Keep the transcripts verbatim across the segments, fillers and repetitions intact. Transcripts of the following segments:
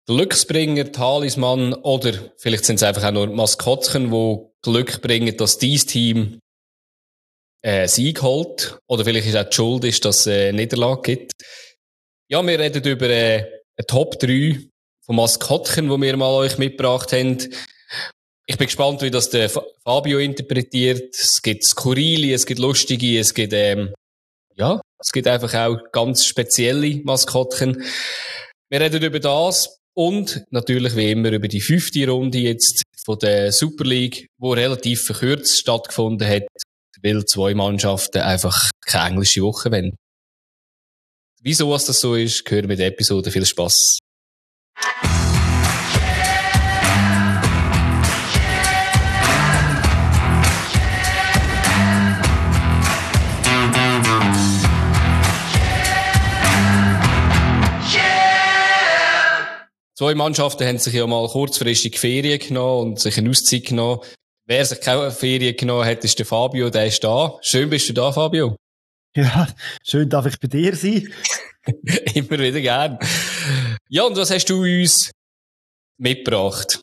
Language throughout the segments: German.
Glücksbringer, Talisman oder vielleicht sind es einfach auch nur Maskottchen, die Glück bringen, dass dein Team äh, Sieg holt. Oder vielleicht ist auch die Schuld, ist, dass es äh, Niederlage gibt. Ja, wir reden über äh, eine Top drei von Maskottchen, die wir mal euch mitgebracht haben. Ich bin gespannt, wie das der Fabio interpretiert. Es gibt skurrile, es gibt lustige, es gibt, ähm, ja, es gibt einfach auch ganz spezielle Maskottchen. Wir reden über das und natürlich wie immer über die fünfte Runde jetzt von der Super League, die relativ verkürzt stattgefunden hat, weil zwei Mannschaften einfach keine englische Woche wollen. Wieso was das so ist, hören wir in der Episode. Viel Spass. Zwei Mannschaften haben sich ja mal kurzfristig Ferien genommen und sich eine Auszeit genommen. Wer sich keine Ferien genommen hat, ist der Fabio, der ist da. Schön bist du da, Fabio. Ja, schön darf ich bei dir sein. Immer wieder gern. Ja, und was hast du uns mitgebracht?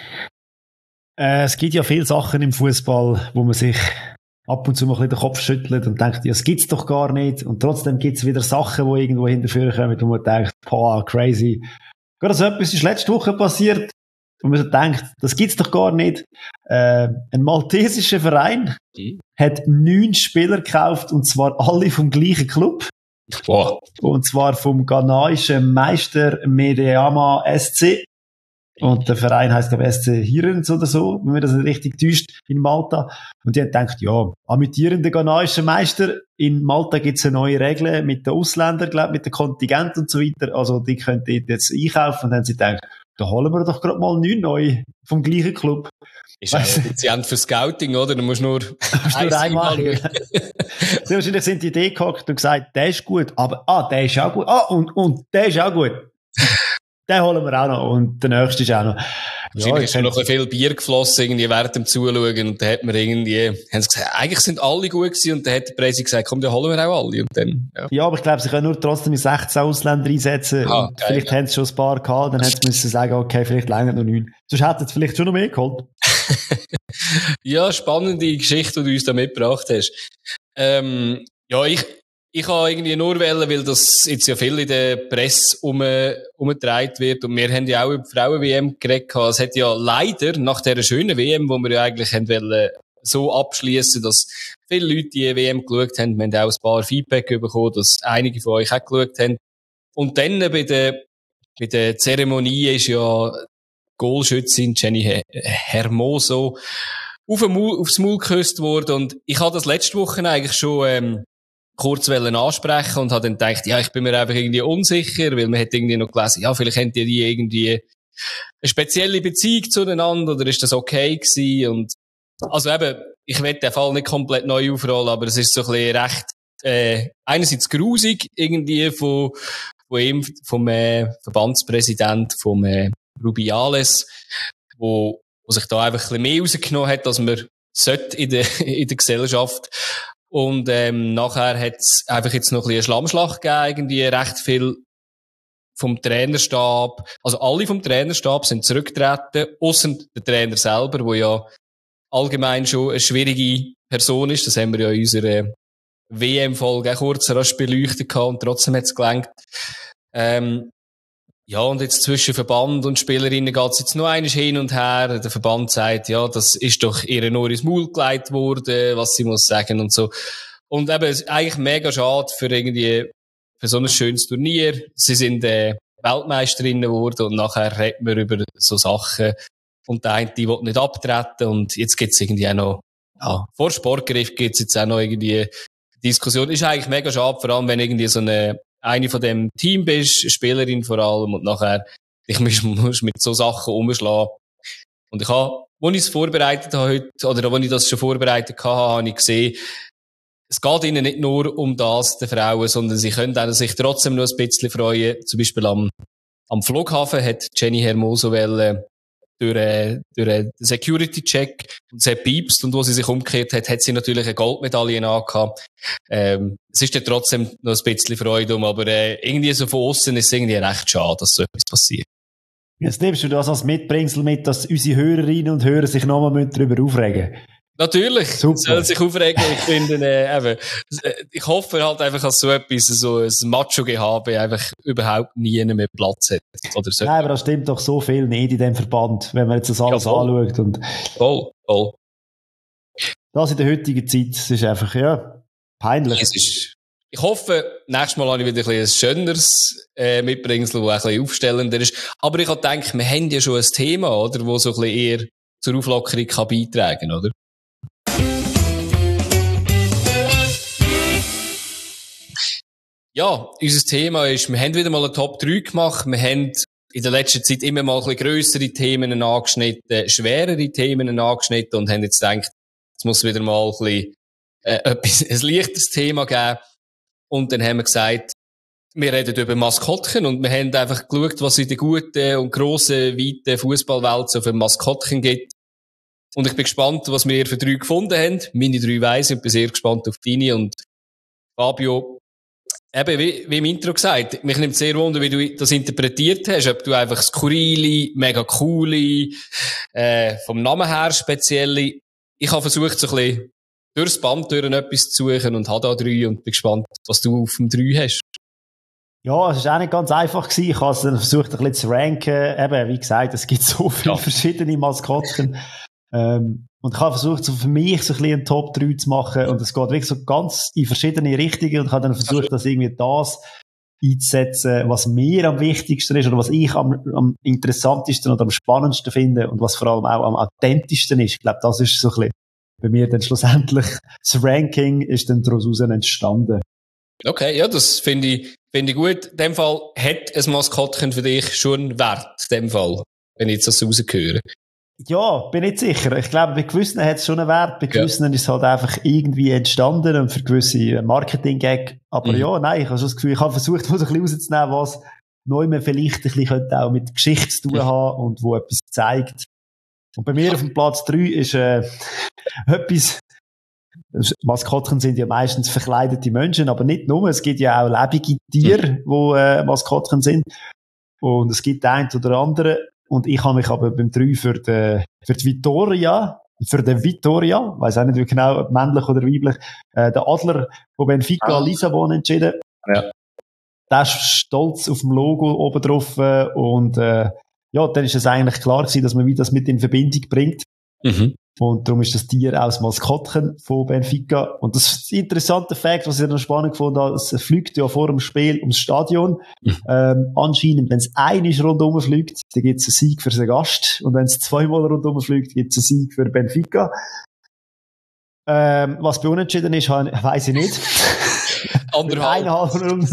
Äh, es gibt ja viele Sachen im Fußball, wo man sich ab und zu mal ein bisschen den Kopf schüttelt und denkt, ja, das gibt's doch gar nicht. Und trotzdem gibt's wieder Sachen, die irgendwo hinterführen kommen, wo man denkt, boah, crazy. Gerade so etwas ist letzte Woche passiert, wo man so denkt, das gibt's doch gar nicht. Äh, ein maltesischer Verein mhm. hat neun Spieler gekauft, und zwar alle vom gleichen Club. Wow. Und zwar vom ghanaischen Meister Medeama S C. Und der Verein heisst, glaube ich, S C Hirens oder so, wenn man das nicht richtig täuscht, in Malta. Und die haben gedacht, ja, amütierender ghanaischer Meister. In Malta gibt's eine neue Regel mit den Ausländern, glaube ich, mit den Kontingenten und so weiter. Also, die können dort jetzt einkaufen. Und dann haben sie gedacht, da holen wir doch gerade mal neun neue vom gleichen Club. Ist auch effizient für Scouting, oder? Du musst nur, musst nur einmal. Sehr wahrscheinlich sind die Idee gehackt und gesagt, der ist gut, aber, ah, der ist auch gut, ah, und, und, der ist auch gut. Den holen wir auch noch. Und der nächste ist auch noch. Wahrscheinlich ist schon noch ein viel Bier geflossen, irgendwie während dem Zuschauen. Und dann hat man irgendwie, haben sie gesagt, eigentlich sind alle gut gewesen. Und dann hat der Präsi gesagt, komm, dann holen wir auch alle. Und dann, ja. ja, aber ich glaube, sie können nur trotzdem sechzehn Ausländer einsetzen. Ah, und geil, vielleicht ja. haben sie schon ein paar gehabt. Dann hätten sie sagen, okay, vielleicht länger noch neun. Sonst hätten sie vielleicht schon noch mehr geholt. Ja, spannende Geschichte, die du uns da mitgebracht hast. Ähm, ja, ich, Ich habe irgendwie nur wählen, weil das jetzt ja viel in der Presse um, umgetragen wird. Und wir haben ja auch über die Frauen-W M geredet. Es hat ja leider nach dieser schönen W M, wo wir ja eigentlich haben wollen, so abschließen, dass viele Leute die W M geschaut haben. Wir haben auch ein paar Feedback bekommen, dass einige von euch auch geschaut haben. Und dann bei der, bei der Zeremonie ist ja Goalschützin Jenny Hermoso auf den Maul, aufs Maul geküsst worden. Und ich habe das letzte Woche eigentlich schon, ähm, kurz wollen ansprechen und habe dann gedacht, ja, ich bin mir einfach irgendwie unsicher, weil man hat irgendwie noch gelesen, ja, vielleicht haben die, die irgendwie eine spezielle Beziehung zueinander oder ist das okay gewesen? Und, also eben, ich will den Fall nicht komplett neu aufrollen, aber es ist so ein bisschen recht, äh, einerseits grusig irgendwie von, von ihm, vom, äh, Verbandspräsident, vom, äh, Rubiales, wo, wo sich da einfach ein bisschen mehr rausgenommen hat, als man sollte in der, in der Gesellschaft. Und ähm, nachher hat es einfach jetzt noch ein bisschen eine Schlammschlacht gegeben, irgendwie recht viel vom Trainerstab. Also alle vom Trainerstab sind zurückgetreten, ausser der Trainer selber, der ja allgemein schon eine schwierige Person ist. Das haben wir ja in unserer W M-Folge auch kurz rasch beleuchtet gehabt und trotzdem hat es gelangt. Ähm, ja, und jetzt zwischen Verband und Spielerinnen geht es jetzt noch einmal hin und her. Der Verband sagt, ja, das ist doch ihr nur ins Maul gelegt worden, was sie muss sagen und so. Und eben, es ist eigentlich mega schade für irgendwie, für so ein schönes Turnier. Sie sind, äh, Weltmeisterinnen geworden und nachher redet man über so Sachen. Und der eine, die will nicht abtreten und jetzt gibt's irgendwie auch noch, ja, vor Sportgericht gibt's jetzt auch noch irgendwie Diskussion. Ist eigentlich mega schade, vor allem wenn irgendwie so eine, eine von dem Team bist, Spielerin vor allem, und nachher ich muss, muss mit so Sachen umschlagen. Und ich habe, als ich es vorbereitet habe heute, oder als ich das schon vorbereitet hatte, habe ich gesehen, es geht ihnen nicht nur um das, den Frauen, sondern sie können auch sich trotzdem noch ein bisschen freuen. Zum Beispiel am, am Flughafen hat Jenny Hermoso wollen, durch, äh, durch einen Security-Check, und es hat piepst, und wo sie sich umgekehrt hat, hat sie natürlich eine Goldmedaille angehabt. Ähm, es ist dann trotzdem noch ein bisschen Freude um, aber äh, irgendwie so von außen ist es irgendwie recht schade, dass so etwas passiert. Jetzt nimmst du das als Mitbringsel mit, dass unsere Hörerinnen und Hörer sich nochmal darüber aufregen müssen. Natürlich, sollen sich aufregen. Ich finde, äh, eben, ich hoffe halt einfach, dass so etwas, so ein Macho-Gehabe einfach überhaupt nie mehr Platz hat. Oder so. Nein, aber das stimmt doch so viel nicht in dem Verband, wenn man jetzt das alles ja, anschaut. Und voll, voll. Das in der heutigen Zeit, das ist einfach, ja, peinlich. Es ist, ich hoffe, nächstes Mal habe ich wieder ein, ein schöneres äh, Mitbringsel, das ein bisschen aufstellender ist. Aber ich habe gedacht, wir haben ja schon ein Thema, oder, wo so ein bisschen eher zur Auflockerung kann beitragen, oder? Ja, unser Thema ist, wir haben wieder mal eine Top drei gemacht. Wir haben in der letzten Zeit immer mal ein bisschen grössere Themen angeschnitten, schwerere Themen angeschnitten und haben jetzt gedacht, es muss wieder mal ein bisschen äh, etwas, ein leichtes Thema geben. Und dann haben wir gesagt, wir reden über Maskottchen und wir haben einfach geschaut, was in der guten und grossen, weiten Fußballwelt so für Maskottchen gibt. Und ich bin gespannt, was wir für drei gefunden haben. Meine drei weiss und bin sehr gespannt auf deine. Und Fabio, eben, wie, wie im Intro gesagt, mich nimmt sehr wunder, wie du das interpretiert hast. Ob du einfach skurrile, mega coole, äh, vom Namen her spezielle. Ich habe versucht, so ein bisschen durchs Band durch etwas zu suchen und habe da drei und bin gespannt, was du auf dem drei hast. Ja, es war auch nicht ganz einfach gewesen. Ich habe es dann versucht, ein bisschen zu ranken. Eben, wie gesagt, es gibt so viele ja. verschiedene Maskottchen. Ähm, und ich habe versucht, so für mich so ein bisschen einen Top drei zu machen. Und es geht wirklich so ganz in verschiedene Richtungen. Und ich habe dann versucht, dass irgendwie das einzusetzen, was mir am wichtigsten ist oder was ich am, am interessantesten oder am spannendsten finde und was vor allem auch am authentischsten ist. Ich glaube, das ist so ein bisschen bei mir dann schlussendlich das Ranking ist dann daraus entstanden. Okay, ja, das finde ich, finde ich gut. In dem Fall hat ein Maskottchen für dich schon Wert, in dem Fall, wenn ich jetzt das rausgehöre. Ja, bin nicht sicher. Ich glaube, bei gewissen hat es schon einen Wert, bei gewissen ja. ist es halt einfach irgendwie entstanden und für gewisse Marketing-Gag. Aber mhm. ja, nein, ich habe schon das Gefühl, ich habe versucht, so ein bisschen rauszunehmen, was neu mehr vielleicht ein bisschen könnte auch mit Geschichte zu tun mhm. haben und wo etwas zeigt. Und bei mir auf dem Platz drei ist äh, etwas, Maskottchen sind ja meistens verkleidete Menschen, aber nicht nur, es gibt ja auch lebende Tiere, mhm. wo äh, Maskottchen sind. Und es gibt ein oder andere. Und ich habe mich aber beim drei für die, für die Vittoria, für den Vittoria, weiss auch nicht genau, ob männlich oder weiblich, äh, der Adler von Benfica ah. Lissabon entschieden. Ja. Der ist stolz auf dem Logo oben drauf äh, und äh, ja, dann ist es eigentlich klar gewesen, dass man wie das mit in Verbindung bringt. Mhm. Und darum ist das Tier auch das Maskottchen von Benfica. Und das ist ein interessanter Fakt, was ich noch spannend gefunden habe. Es fliegt ja vor dem Spiel ums Stadion. Mhm. Ähm, anscheinend, wenn es einmal rundum fliegt, dann gibt es einen Sieg für den Gast. Und wenn es zweimal rundum fliegt, gibt es einen Sieg für Benfica. Ähm, was bei Unentschieden ist, weiss ich nicht. Anderthalb.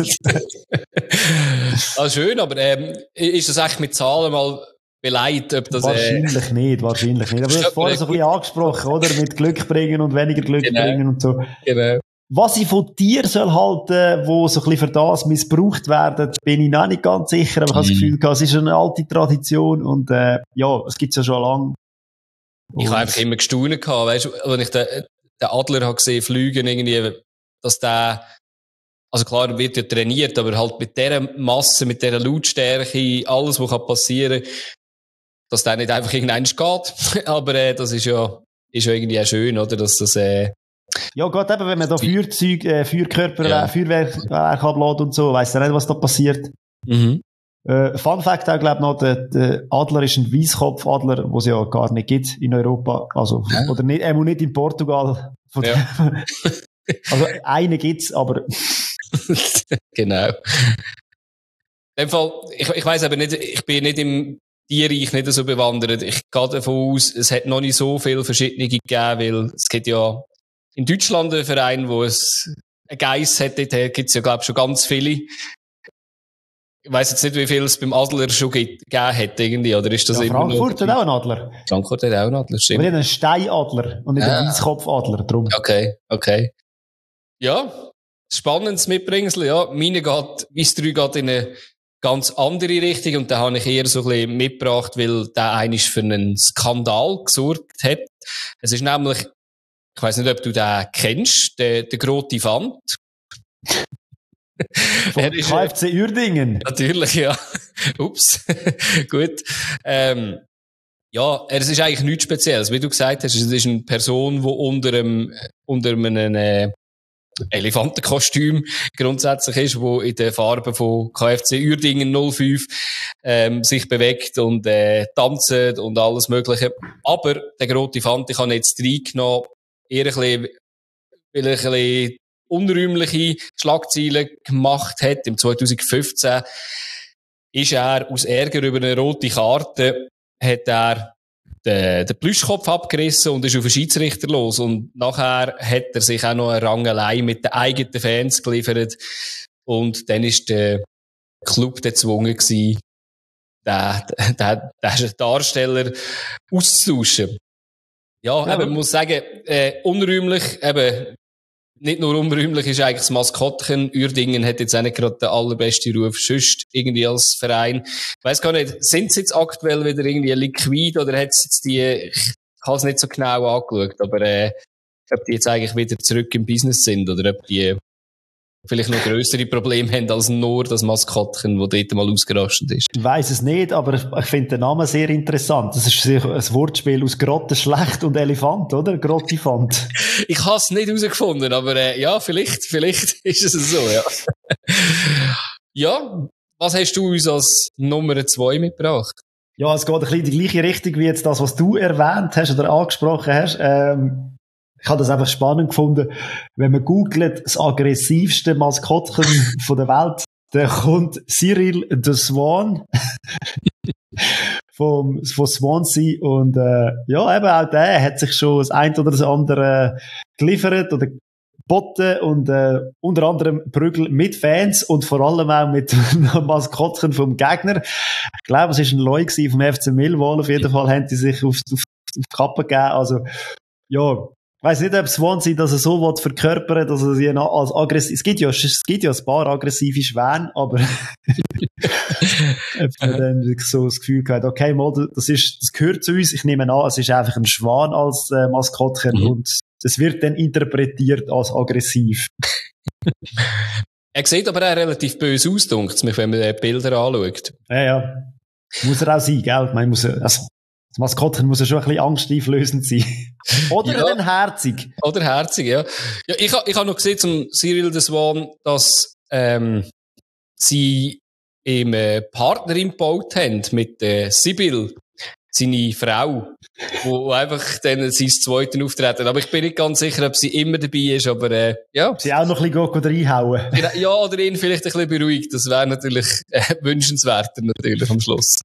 Ah, schön, aber ähm, ist das echt mit Zahlen mal beleidigt, ob das, wahrscheinlich äh, nicht, wahrscheinlich nicht. Aber du hast vorhin so ein bisschen angesprochen, oder? Mit Glück bringen und weniger Glück genau. bringen und so. Genau. Was ich von dir soll halten, wo so ein bisschen für das missbraucht werden, bin ich noch nicht ganz sicher, aber ich mm. habe das Gefühl, es ist eine alte Tradition und, äh, ja, es gibt es ja schon lange. Ich habe einfach immer gestaunt gehabt, weißt du, wenn ich den, den Adler habe gesehen, fliegen irgendwie, dass der, also klar, er wird ja trainiert, aber halt mit dieser Masse, mit dieser Lautstärke, alles, was passieren kann, dass der nicht einfach irgendwann geht. Aber äh, das ist ja, ist ja irgendwie auch schön, oder? Dass das, äh, ja, gerade eben, wenn man da Feuerzeug, äh, Feuerkörper, ja. Feuerwerk ablädt und so, weiss ja nicht, was da passiert. Mhm. Äh, Fun Fact auch, glaube ich, noch, der, der Adler ist ein Weisskopfadler, den es ja gar nicht gibt in Europa. Also, ja. oder nicht, er muss nicht in Portugal. Ja. Also, einen gibt's, aber. Genau. In dem Fall, ich, ich weiss aber nicht, ich bin nicht im Tierreich nicht so bewandert. Ich gehe davon aus, es hat noch nicht so viele verschiedene gegeben, weil es gibt ja in Deutschland einen Verein, wo es einen Geiss hat, dort gibt es ja, glaube ich, schon ganz viele. Ich weiss jetzt nicht, wie viel es beim Adler schon gegeben hat, irgendwie, oder ist das ja, immer Frankfurt hat auch einen Adler. Frankfurt hat auch einen Adler, stimmt. Aber nicht einen Steinadler und nicht ah. einen Weisskopfadler, drum. Okay, okay. Ja, spannendes Mitbringsel, ja. Meine geht, wie es drei geht in eine ganz andere Richtung und da habe ich eher so ein bisschen mitgebracht, weil der eigentlich für einen Skandal gesorgt hat. Es ist nämlich, ich weiss nicht, ob du den kennst, den, den Grotti Fand. Von K F C Uerdingen. Natürlich, ja. Ups. Gut. Ähm, ja, es ist eigentlich nichts Spezielles. Wie du gesagt hast, es ist eine Person, die unter einem, unter einem äh, Elefantenkostüm grundsätzlich ist, wo in den Farben von K F C Uerdingen null fünf ähm, sich bewegt und äh, tanzt und alles Mögliche. Aber der Grote Fante kann jetzt reingenommen, eher ein bisschen, weil er ein bisschen unrühmliche Schlagzeilen gemacht hat. Im zwanzig fünfzehn ist er aus Ärger über eine rote Karte, hat er den, den Plüschkopf abgerissen und ist auf den Schiedsrichter los. Und nachher hat er sich auch noch eine Rangelei mit den eigenen Fans geliefert. Und dann ist der Club gezwungen gewesen, den, den, den Darsteller auszutauschen. Ja, ja. Eben, man muss sagen, äh, unrühmlich, eben, nicht nur unrühmlich ist eigentlich das Maskottchen. Uerdingen hat jetzt auch nicht gerade den allerbesten Ruf, sonst irgendwie als Verein. Ich weiss gar nicht, sind sie jetzt aktuell wieder irgendwie liquid oder hat es jetzt die, ich habe es nicht so genau angeschaut, aber äh, ob die jetzt eigentlich wieder zurück im Business sind oder ob die vielleicht noch grössere Probleme haben als nur das Maskottchen, das dort mal ausgerastet ist. Ich weiss es nicht, aber ich finde den Namen sehr interessant. Das ist ein Wortspiel aus Grotte schlecht und Elefant, oder? Grottifant. Ich habe es nicht herausgefunden, aber äh, ja, vielleicht, vielleicht ist es so, ja. Ja, was hast du uns als Nummer zwei mitgebracht? Ja, es geht ein bisschen in die gleiche Richtung wie jetzt das, was du erwähnt hast oder angesprochen hast. Ähm, Ich habe das einfach spannend gefunden. Wenn man googelt, das aggressivste Maskottchen von der Welt, dann kommt Cyril the Swan vom, von Swansea. Und, äh, ja, eben auch der hat sich schon das ein oder das andere geliefert oder geboten und, äh, unter anderem Prügel mit Fans und vor allem auch mit einem Maskottchen vom Gegner. Ich glaube, es war ein Leu vom F C Millwall. Auf jeden Fall haben die sich auf, auf, auf die Kappe gegeben. Also, ja. Ich weiss nicht, ob Swansea das so will verkörpern, dass er sie als aggressiv, es gibt ja, es gibt ja ein paar aggressive Schwäne, aber ob man dann so das Gefühl hat, okay, mal, das ist, das gehört zu uns, ich nehme an, es ist einfach ein Schwan als äh, Maskottchen mhm. und es wird dann interpretiert als aggressiv. Er sieht aber auch relativ böse aus, dunkt mich, wenn man die Bilder anschaut. Ja, ja. Muss er auch sein, gell? Ich meine, muss er, also, das Maskottchen muss ja schon ein bisschen angsteinflößend sein. Oder ja. Dann herzig. Oder herzig, ja. Ja, ich habe ich ha noch gesehen zum Cyril the Swan, dass ähm, sie ihm äh, Partnerin gebaut haben mit äh, Sibyl, seine Frau, wo einfach dann sein zweiten Auftreten. Aber ich bin nicht ganz sicher, ob sie immer dabei ist, aber äh, ja. Sie auch noch ein bisschen reinhauen. Ja, oder ihn vielleicht ein bisschen beruhigt. Das wäre natürlich äh, wünschenswerter natürlich am Schluss.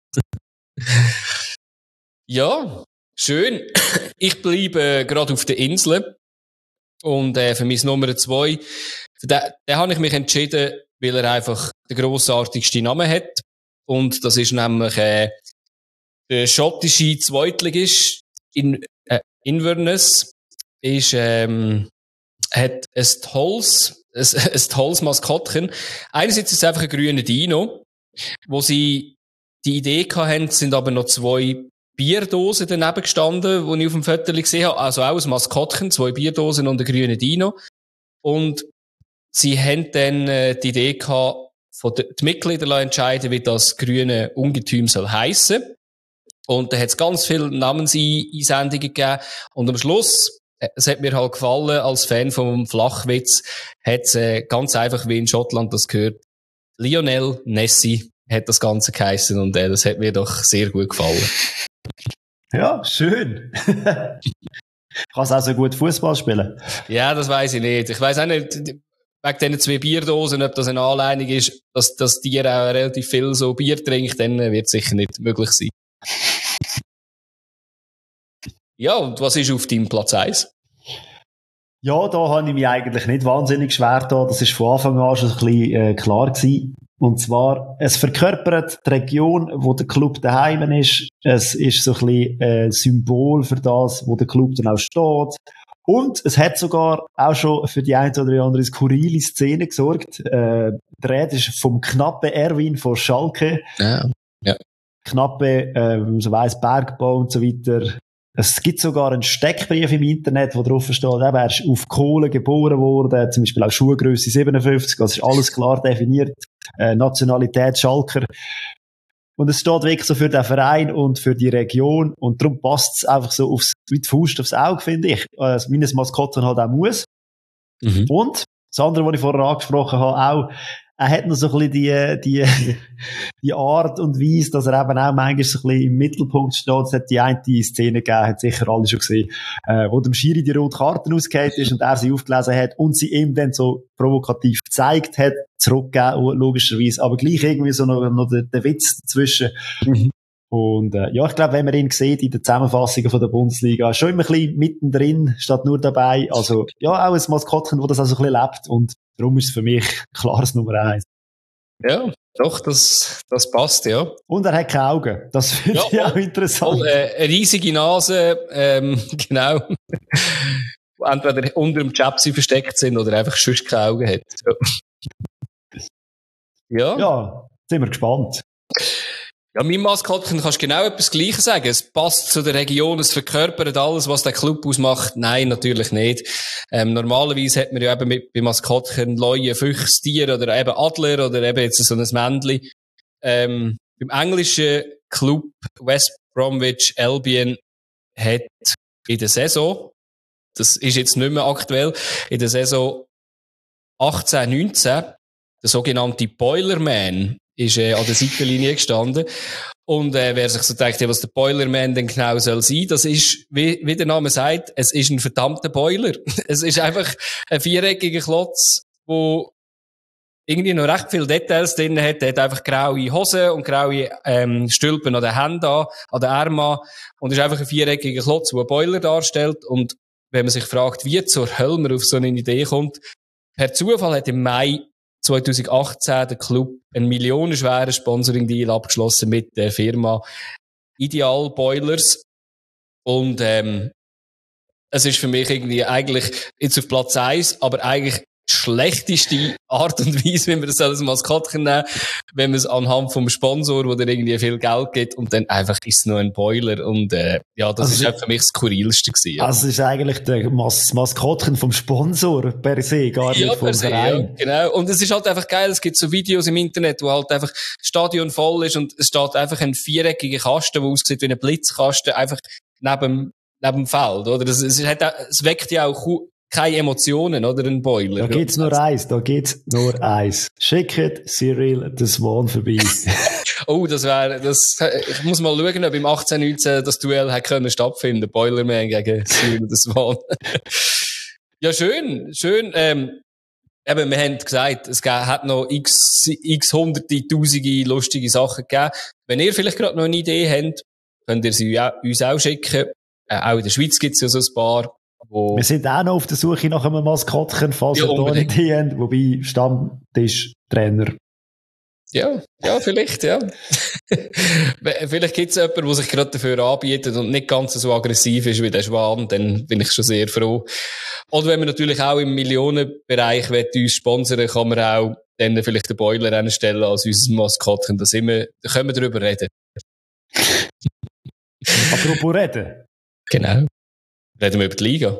Ja, schön. Ich bleibe äh, gerade auf der Insel. Und äh, für mein Nummer zwei, für den, den habe ich mich entschieden, weil er einfach den grossartigsten Namen hat. Und das ist nämlich äh, der schottische Zweitligist in äh, Inverness. Ist, ähm, hat ein tolles, ein, ein tolles Maskottchen. Einerseits ist es einfach ein grüner Dino. Wo sie die Idee hatten, sind aber noch zwei Bierdosen daneben gestanden, die ich auf dem Foto gesehen habe. Also auch ein Maskottchen, zwei Bierdosen und ein grüner Dino. Und sie haben dann äh, die Idee gehabt, von den die Mitglieder entscheiden, wie das grüne Ungetüm soll heissen. Und da hat es ganz viele Namenseinsendungen gegeben. Und am Schluss, es hat mir halt gefallen, als Fan vom Flachwitz, hat es äh, ganz einfach, wie in Schottland das gehört, Lionel Nessie hat das Ganze geheissen. Und äh, das hat mir doch sehr gut gefallen. Ja, schön. Kannst auch so gut Fußball spielen? Ja, das weiss ich nicht. Ich weiss auch nicht, wegen diesen zwei Bierdosen, ob das eine Anleitung ist, dass das Tier auch relativ viel so Bier trinkt, dann wird es sicher nicht möglich sein. Ja, und was ist auf deinem Platz eins? Ja, da habe ich mich eigentlich nicht wahnsinnig schwer getan. Das ist von Anfang an schon ein bisschen äh, klar gewesen. Und zwar, es verkörpert die Region, wo der Club daheim ist. Es ist so ein bisschen ein Symbol für das, wo der Club dann auch steht. Und es hat sogar auch schon für die eine oder andere skurrile Szene gesorgt. Äh, die Rede ist vom knappen Erwin von Schalke. Ja. Ja. Knappe, äh, wie man so weiss, Bergbau und so weiter. Es gibt sogar einen Steckbrief im Internet, wo drauf steht, eben, er ist auf Kohle geboren worden, zum Beispiel auch Schuhgrösse siebenundfünfzig, das ist alles klar definiert, äh, Nationalität Schalker. Und es steht wirklich so für den Verein und für die Region. Und darum passt es einfach so aufs, wie die Faust aufs Auge, finde ich. Also, meines Maskottchen halt auch muss. Mhm. Und das andere, was ich vorher angesprochen habe, auch, er hat noch so ein bisschen die, die, die Art und Weise, dass er eben auch manchmal so ein bisschen im Mittelpunkt steht. Es hat die eine Szene gegeben, hat sicher alle schon gesehen, äh, wo dem Schiri die rote Karten ausgeht ist und er sie aufgelesen hat und sie ihm dann so provokativ gezeigt hat, zurückgegeben, logischerweise, aber gleich irgendwie so noch, noch der, der Witz dazwischen. Mhm. Und äh, ja, ich glaube, wenn man ihn sieht in den Zusammenfassungen von der Bundesliga, schon immer ein bisschen mittendrin, statt nur dabei. Also ja, auch ein Maskottchen, das das auch so ein bisschen lebt. Und darum ist es für mich klares Nummer eins. Ja, doch, das, das passt, ja. Und er hat keine Augen. Das finde ja, ich auch interessant. Voll, äh, eine riesige Nase, ähm, genau. Entweder unter dem Chapsi versteckt sind oder einfach sonst keine Augen hat. Ja. Ja, sind wir gespannt. Ja, mein Maskottchen kannst du genau etwas Gleiches sagen. Es passt zu der Region, es verkörpert alles, was der Club ausmacht. Nein, natürlich nicht. Ähm, normalerweise hat man ja eben mit, bei Maskottchen Leuen, Füchse, Tiere oder eben Adler oder eben jetzt so ein Männchen. Ähm, beim englischen Club West Bromwich Albion hat in der Saison, das ist jetzt nicht mehr aktuell, in der Saison achtzehn neunzehn, der sogenannte Boilerman ist äh, an der Seitenlinie gestanden. Und äh, wer sich so denkt, ja, was der Boilerman denn genau soll sein, das ist, wie, wie der Name sagt, es ist ein verdammter Boiler. Es ist einfach ein viereckiger Klotz, wo irgendwie noch recht viele Details drin hat. Der hat einfach graue Hosen und graue ähm, Stülpen an den Händen an, an den Armen. Und ist einfach ein viereckiger Klotz, der einen Boiler darstellt. Und wenn man sich fragt, wie zur Hölle man auf so eine Idee kommt, per Zufall hat im Mai zwanzig achtzehn der Club einen millionenschweren Sponsoring-Deal abgeschlossen mit der Firma Ideal Boilers. Und ähm, es ist für mich irgendwie eigentlich jetzt auf Platz eins, aber eigentlich schlechteste Art und Weise, wie man das als Maskottchen nehmen, wenn man es anhand vom Sponsor, wo der irgendwie viel Geld gibt und dann einfach ist es nur ein Boiler und äh, ja, das also ist halt für mich das Skurrilste gewesen. Ja. Also es ist eigentlich der Mas- Maskottchen vom Sponsor per se, gar nicht ja, vom Verein. Ja, genau. Und es ist halt einfach geil, es gibt so Videos im Internet, wo halt einfach das Stadion voll ist und es steht einfach ein viereckiger Kasten, der aussieht wie ein Blitzkasten, einfach neben, neben dem Feld, oder? Es, es, hat, es weckt ja auch keine Emotionen, oder? Ein Boiler. Da gibt's nur eins, da gibt's nur eins. Schickt Cyril the Swan vorbei. Oh, das wäre, das, ich muss mal schauen, ob im achtzehn neunzehn das Duell hätte können stattfinden. Boilerman gegen Cyril the Swan. Ja, schön, schön, ähm, eben, wir haben gesagt, es hat noch x, x hunderte, tausende lustige Sachen gegeben. Wenn ihr vielleicht gerade noch eine Idee habt, könnt ihr sie uns auch schicken. Äh, auch in der Schweiz gibt's ja so ein paar. Wo wir sind auch noch auf der Suche nach einem Maskottchen, falls ja, wir da nicht haben, wobei Stammtischtrainer. Ja, ja, vielleicht, ja. Vielleicht gibt es jemanden, der sich gerade dafür anbietet und nicht ganz so aggressiv ist wie der Schwan, dann bin ich schon sehr froh. Oder wenn man natürlich auch im Millionenbereich uns sponsern, kann man auch dann vielleicht den Boiler anstellen als unser Maskottchen. Da, sind wir, da können wir drüber reden. Apropos reden. Genau. Reden wir über die Liga.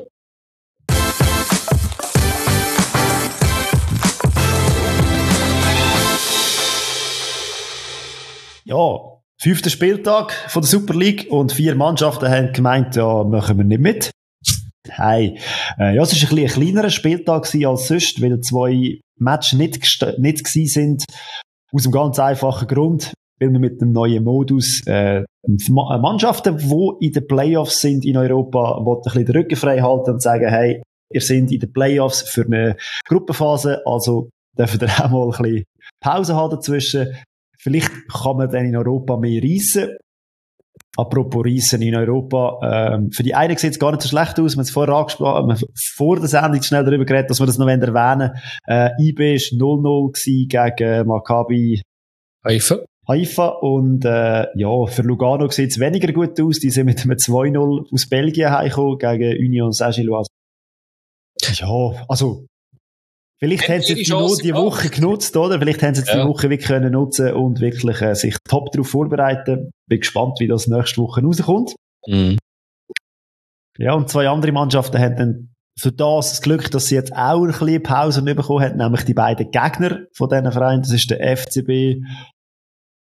Ja, fünfter Spieltag von der Super League und vier Mannschaften haben gemeint, ja, machen wir nicht mit. Hey, äh, ja, es war ein, ein kleinerer Spieltag als sonst, weil zwei Matches nicht, gest- nicht gewesen sind. Aus einem ganz einfachen Grund, weil wir mit dem neuen Modus äh, Mannschaften, die in den Playoffs sind in Europa, wollen ein bisschen den Rücken frei halten und sagen, hey, ihr seid in den Playoffs für eine Gruppenphase, also dürft ihr auch mal ein bisschen Pause haben dazwischen. Vielleicht kann man dann in Europa mehr reissen. Apropos Reissen in Europa, ähm, für die einen sieht es gar nicht so schlecht aus. Wir haben es vorher angesprochen, wir haben vor der Sendung schnell darüber geredet, dass wir das noch erwähnen wollen. Äh, I B war null null gegen Maccabi Haifa. Haifa. Und äh, ja, für Lugano sieht es weniger gut aus. Die sind mit einem zwei null aus Belgien heimgekommen gegen Union Saint-Gilloise. Ja, also vielleicht haben sie jetzt die, Not die Woche genutzt, oder? Vielleicht haben sie jetzt ja. die Woche wirklich können nutzen und wirklich äh, sich top darauf vorbereiten. Bin gespannt, wie das nächste Woche rauskommt. Mhm. Ja, und zwei andere Mannschaften haben dann für das das Glück, dass sie jetzt auch ein bisschen Pause bekommen haben, nämlich die beiden Gegner von diesen Vereinen. Das ist der F C B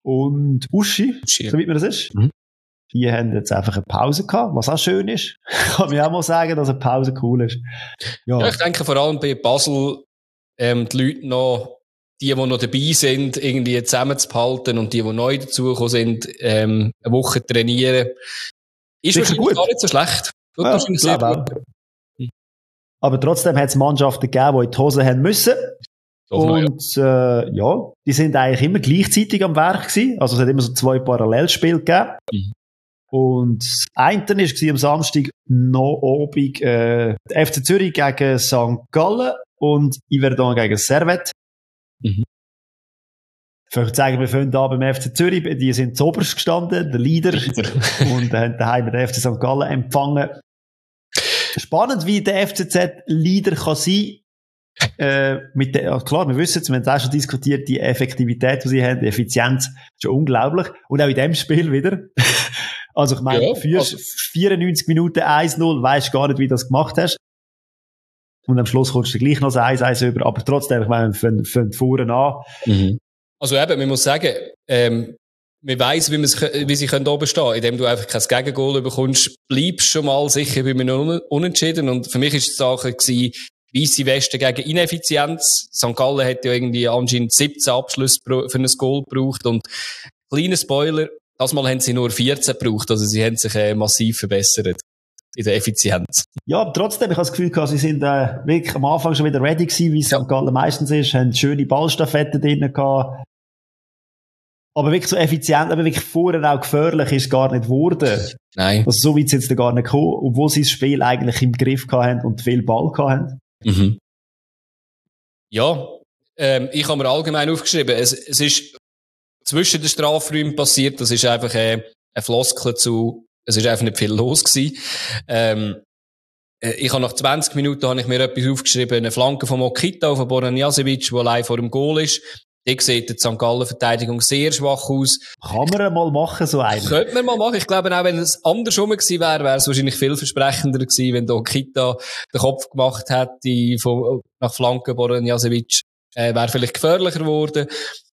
und Uschi, Uschi. so wie man das ist. Mhm. Die haben jetzt einfach eine Pause gehabt, was auch schön ist. Kann mir auch mal sagen, dass eine Pause cool ist. Ja, Ja, ich denke vor allem bei Basel, ähm, die Leute noch, die, die noch dabei sind, irgendwie zusammenzuhalten und die, die neu dazugekommen sind, ähm, eine Woche trainieren, ist sicher wahrscheinlich gut. gar nicht so schlecht. Tut Ja, wahrscheinlich sehr glaube gut. auch. Aber trotzdem hat es Mannschaften gegeben, die in die Hose haben müssen. Doch noch, ja. Und äh, ja, die sind eigentlich immer gleichzeitig am Werk gewesen. Also es hat immer so zwei Parallelspiele gegeben. Mhm. Und das eine war am Samstag noch Abend äh, der F C Zürich gegen Sankt Gallen und Yverdon gegen Servette. Mhm. Ich würde sagen, wir fangen an beim F C Zürich. Die sind zuoberst gestanden, der Leader. Und haben daheim den F C Sankt Gallen empfangen. Spannend, wie der F C Z-Leader kann sein. Äh, mit der, ja, klar, wir wissen es, wir haben es auch schon diskutiert, die Effektivität, die sie haben, die Effizienz, ist schon unglaublich. Und auch in dem Spiel wieder. Also ich meine, Ja, für also vierundneunzig Minuten eins null, weisst gar nicht, wie du das gemacht hast. Und am Schluss kommst du gleich noch das eins eins über. Aber trotzdem, ich meine, wir fangen vorne an. Mhm. Also eben, man muss sagen, ähm, man weiss, wie, wie sie können oben stehen können. Indem du einfach kein Gegengol bekommst, bleibst schon mal sicher bei mir un unentschieden. Und für mich war die Sache gewesen, Weisse Weste gegen Ineffizienz. Sankt Gallen hat ja irgendwie anscheinend siebzehn Abschlüsse für ein Goal gebraucht. Und kleiner Spoiler, das Mal haben sie nur vierzehn gebraucht. Also sie haben sich äh, massiv verbessert in der Effizienz. Ja, aber trotzdem, ich habe das Gefühl gehabt, sie sind äh, wirklich am Anfang schon wieder ready gewesen, wie es ja. Sankt Gallen meistens ist, haben schöne Ballstaffetten drin gehabt. Aber wirklich so effizient, aber wirklich vorher auch gefährlich ist gar nicht geworden. Nein. Also so weit sind sie gar nicht gekommen, obwohl sie das Spiel eigentlich im Griff gehabt haben und viel Ball gehabt haben. Mhm. Ja, ähm, ich habe mir allgemein aufgeschrieben, es, es ist zwischen den Strafräumen passiert, das ist einfach äh, eine Floskel zu, es ist einfach nicht viel los gewesen. Ähm, ich habe nach zwanzig Minuten habe ich mir etwas aufgeschrieben, eine Flanke von Mokita von Boran Jasevic, die allein vor dem Goal ist. Die sieht die Sankt Gallen-Verteidigung sehr schwach aus. Kann man mal machen, so einen? Könnte man mal machen. Ich glaube auch, wenn es andersrum gewesen wäre, wäre es wahrscheinlich vielversprechender gewesen, wenn da Kita den Kopf gemacht hätte von, nach Flanke Boran Jasevic. Äh, wäre vielleicht gefährlicher geworden.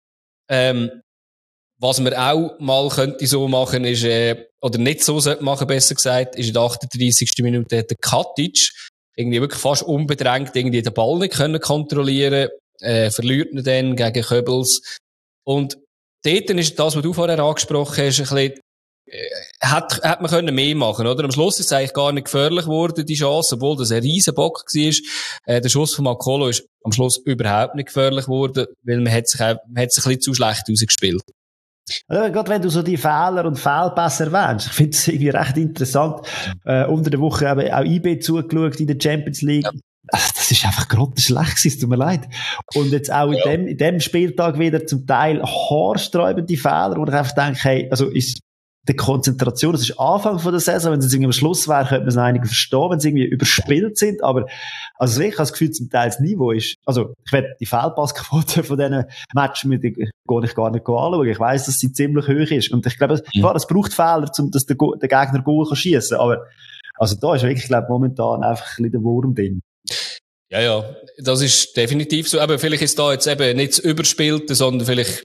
Ähm, was man auch mal könnte so machen, ist, äh, oder nicht so sollte machen, besser gesagt, ist in der achtunddreissigsten Minute hat der Katic irgendwie wirklich fast unbedrängt irgendwie den Ball nicht können kontrollieren, äh, verliert ihn dann gegen Köbels. Und dort ist das, was du vorher angesprochen hast, ein bisschen, äh, hat, hat man können mehr machen, oder? Am Schluss ist es eigentlich gar nicht gefährlich geworden, die Chance, obwohl das ein riesen Bock war. Äh, der Schuss von Makolo ist am Schluss überhaupt nicht gefährlich geworden, weil man hat sich, man hat sich ein bisschen zu schlecht rausgespielt. Also, gerade wenn du so die Fehler und Fehlpässe erwähnst, ich finde es irgendwie recht interessant. Äh, unter der Woche habe ich auch I B zugeschaut in der Champions League. Ja. Das ist einfach grottenschlecht gewesen, es tut mir leid. Und jetzt auch in, ja. dem, in dem Spieltag wieder zum Teil haarsträubende Fehler, wo ich einfach denke, hey, also ist die Konzentration, das ist Anfang von der Saison, wenn es irgendwie am Schluss wäre, könnte man es einigen verstehen, wenn sie irgendwie überspielt sind, aber also ich habe das Gefühl, zum Teil das Niveau ist, also ich werde die Fehlpassquote von diesen Matches mit, gehe ich gar nicht anschauen, ich weiss, dass sie ziemlich hoch ist und ich glaube, mhm. klar, es braucht Fehler, um dass der, der Gegner Goal kann schiessen, aber also da ist wirklich, glaube ich, momentan einfach ein bisschen der Wurm drin. Ja, ja, das ist definitiv so, aber vielleicht ist da jetzt eben nicht das Überspielte, sondern vielleicht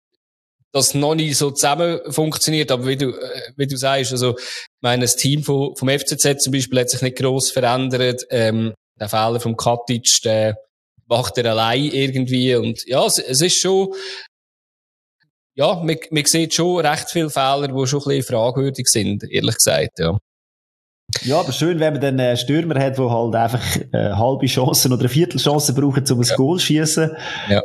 das noch nicht so zusammen funktioniert, aber wie du, wie du sagst, also, ich meine, das Team vom, vom F C Z zum Beispiel hat sich nicht gross verändert, ähm, der Fehler vom Katic, der macht er allein irgendwie und ja, es, es ist schon, ja, man, man sieht schon recht viele Fehler, die schon ein bisschen fragwürdig sind, ehrlich gesagt, ja. Ja, aber schön, wenn man dann einen Stürmer hat, der halt einfach äh, halbe Chancen oder eine Viertelchance braucht, um ein ja. Goal zu schiessen. Ja.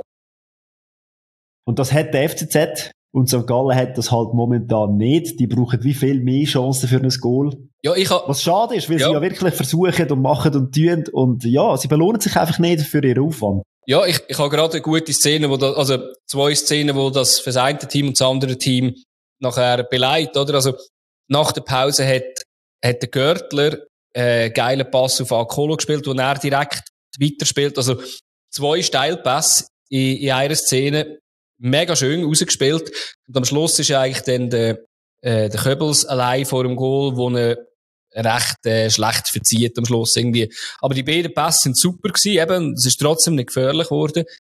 Und das hat der F C Z. Und Sankt Gallen hat das halt momentan nicht. Die brauchen wie viel mehr Chancen für ein Goal. Ja, ich ha- Was schade ist, weil ja. sie ja wirklich versuchen und machen und tun. Und ja, sie belohnen sich einfach nicht für ihren Aufwand. Ja, ich, ich habe gerade eine gute Szene, wo da, also zwei Szenen, wo das für das eine Team und das andere Team nachher beleidigt, oder? Also nach der Pause hat, hat der Görtler äh, geilen Pass auf Akolo gespielt, wo er direkt weiterspielt. Also zwei Steilpässe in, in einer Szene. Mega schön rausgespielt. Und am Schluss ist eigentlich dann der, äh, der Köbels allein vor dem Goal, wo er recht äh, schlecht verzieht am Schluss irgendwie. Aber die beiden Pässe sind super gewesen, eben. Es ist trotzdem nicht gefährlich geworden.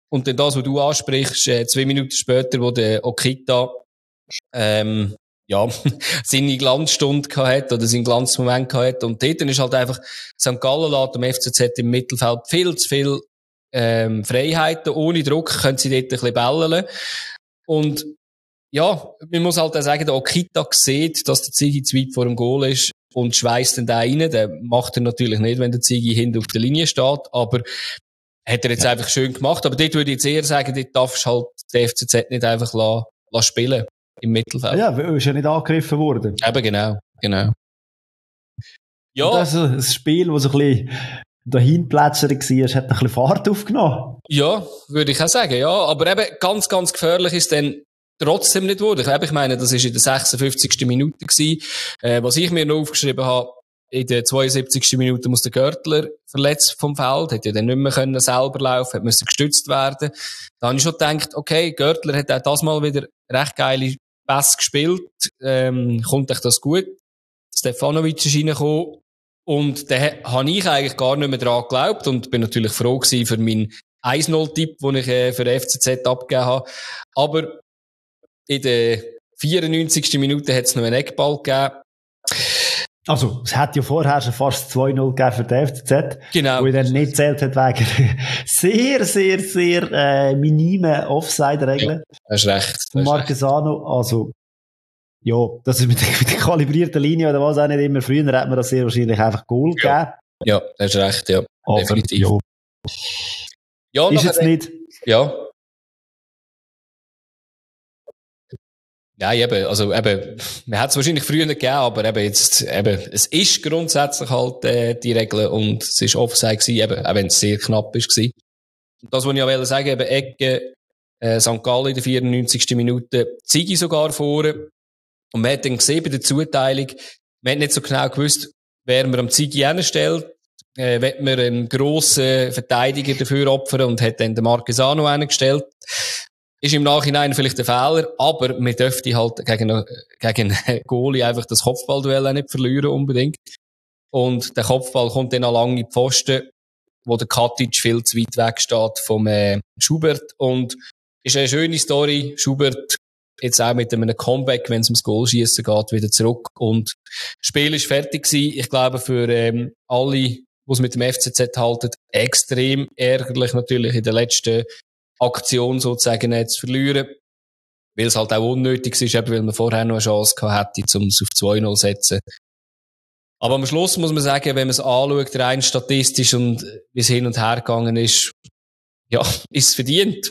Und dann das, was du ansprichst, äh, zwei Minuten später, wo der Okita, ähm, ja, seine Glanzstunde gehabt hat, oder seinen Glanzmoment gehabt hat. Und dort ist halt einfach, Sankt Gallen lässt dem F C Z im Mittelfeld viel zu viel, ähm, Freiheiten. Ohne Druck können sie dort ein bisschen bellen. Und, ja, man muss halt auch sagen, der Okita sieht, dass der Ziggy zu weit vor dem Goal ist und schweißt dann da rein. Der macht er natürlich nicht, wenn der Ziggy hinten auf der Linie steht, aber hat er jetzt ja. einfach schön gemacht. Aber dort würde ich jetzt eher sagen, dort darfst du halt den F C Z nicht einfach lassen, lassen spielen im Mittelfeld. Ja, weil ist ja nicht angegriffen worden. Eben, genau, genau. Ja. Und das ist ein Spiel, das so ein bisschen dahinplätschern war, hat ein bisschen Fahrt aufgenommen. Ja, würde ich auch sagen, ja. Aber eben ganz, ganz gefährlich ist dann trotzdem nicht geworden. Ich meine, das war in der sechsundfünfzigsten Minute gewesen. Äh, was ich mir noch aufgeschrieben habe, in der zweiundsiebzigsten Minute muss der Görtler verletzt vom Feld, hätte ja dann nicht mehr können selber laufen, hat müssen gestützt werden. Da habe ich schon gedacht, okay, Görtler hat auch das mal wieder recht geile Pässe gespielt, ähm, kommt euch das gut. Stefanovic ist reingekommen und da habe ich eigentlich gar nicht mehr dran geglaubt und bin natürlich froh gewesen für meinen eins null Tipp, den ich äh, für den F C Z abgegeben habe. Aber in der vierundneunzigsten Minute hat es noch einen Eckball gegeben. Also, es hat ja vorher schon fast zwei null gegeben für den F C Z. Genau. Wo ich dann nicht zählt hat wegen sehr, sehr, sehr, äh, minimen Offside-Regeln. Ja, hast recht. Von Marquesano. Also, ja, das ist mit der, mit der kalibrierten Linie oder was auch nicht immer. Früher hat man das sehr wahrscheinlich einfach Goal ja. gegeben. Ja, hast recht, ja. Aber, definitiv. Ja. Ja, ist jetzt nicht. Ja. Nein, eben, also eben, man hat es wahrscheinlich früher nicht gegeben, aber eben jetzt, eben, es ist grundsätzlich halt äh, die Regel und es ist Offside gewesen, eben, auch wenn es sehr knapp ist gewesen. Und das, was ich auch sagen eben Ecke, äh, Sankt Gallen in der vierundneunzigsten Minute, Ziggy sogar vorne. Und man hat dann gesehen bei der Zuteilung, man hat nicht so genau gewusst, wer man am Ziggy hinstellt, äh, wird man einen grossen Verteidiger dafür opfern und hat dann den Marquesano hingestellt. Ist im Nachhinein vielleicht ein Fehler, aber man dürfte halt gegen, gegen einen Goalie einfach das Kopfballduell auch nicht verlieren unbedingt. Und der Kopfball kommt dann an lange Pfosten, wo der Katic viel zu weit weg steht vom äh, Schubert. Und ist eine schöne Story. Schubert jetzt auch mit einem Comeback, wenn es ums Goalschießen geht, wieder zurück. Und das Spiel ist fertig gewesen. Ich glaube, für ähm, alle, die es mit dem F C Z halten, extrem ärgerlich natürlich in der letzten Aktion sozusagen nicht zu verlieren, weil es halt auch unnötig ist, eben weil man vorher noch eine Chance gehabt hätte, um es auf zwei null zu setzen. Aber am Schluss muss man sagen, wenn man es anschaut, rein statistisch und wie es hin und her gegangen ist, ja, ist es verdient.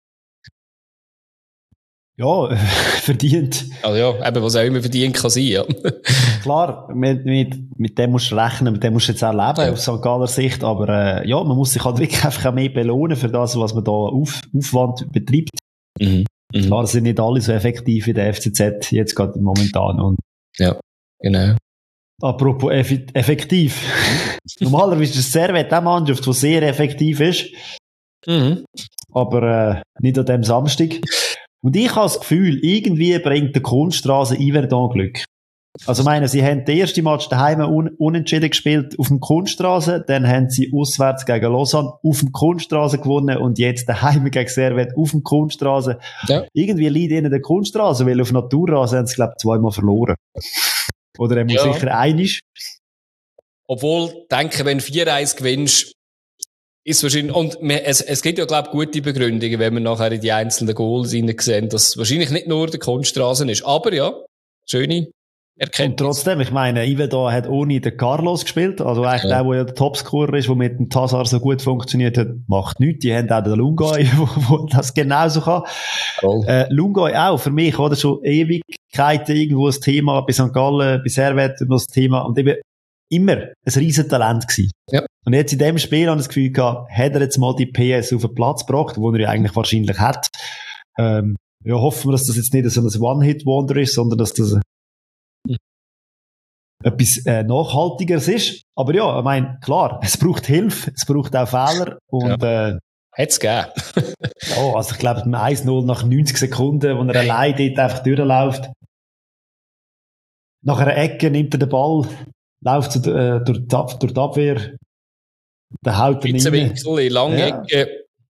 Ja, verdient. Also ja, eben, was auch immer verdient kann sein, ja. Klar, mit, mit, mit dem musst du rechnen, mit dem musst du jetzt auch leben, ja. Aus Sankt Galler Sicht, aber äh, ja, man muss sich halt wirklich einfach auch mehr belohnen für das, was man da auf, Aufwand betreibt. Mhm. Mhm. Klar, sind nicht alle so effektiv wie der F C Z jetzt gerade momentan. Und ja, genau. Apropos eff- effektiv. Normalerweise ist es Servet eine Mannschaft, die sehr effektiv ist. Mhm. Aber äh, nicht an dem Samstag. Und ich habe das Gefühl, irgendwie bringt der Kunststraße Yverdon Glück. Also, ich meine, sie haben den ersten Match daheim un- unentschieden gespielt auf dem Kunststraße, dann haben sie auswärts gegen Lausanne auf dem Kunststraße gewonnen und jetzt daheim gegen Servet auf dem Kunststraße. Ja. Irgendwie liegt ihnen der Kunststraße, weil auf Naturrasen haben sie, glaube ich, zweimal verloren. Oder er muss ja. sicher einig. Obwohl, denke, wenn du vier eins gewinnst, ist wahrscheinlich, und es, es gibt ja, glaube ich, gute Begründungen, wenn wir nachher in die einzelnen Goals sehen, dass es wahrscheinlich nicht nur der Kunststraße ist. Aber ja, schöne Erkenntnis. Und trotzdem, ich meine, Yverdon hat ohne den Carlos gespielt, also eigentlich ja. der, der ja der Topscorer ist, der mit dem Tassar so gut funktioniert hat, macht nichts. Die haben auch den Lungoy, der das genauso kann. Cool. Äh, Lungoy auch, für mich, oder, schon Ewigkeiten irgendwo das Thema, bei Sankt Gallen, bei Servet, das Thema, und eben immer ein riesen Talent gewesen. Ja. Und jetzt in dem Spiel habe ich das Gefühl gehabt, hat er jetzt mal die P S auf den Platz gebracht, wo er ja eigentlich wahrscheinlich hat. Ähm, ja, hoffen wir, dass das jetzt nicht so ein One-Hit-Wonder ist, sondern dass das hm. etwas äh, Nachhaltigeres ist. Aber ja, ich meine, klar, es braucht Hilfe, es braucht auch Fehler. Und, ja. äh, Hat's gegeben. ja, also ich glaube, mit eins null nach neunzig Sekunden, wo er hey. allein dort einfach durchläuft. Nach einer Ecke nimmt er den Ball, läuft zu, äh, durch, die, durch die Abwehr, der haut er rein. Winkel, lange ja. Ecke,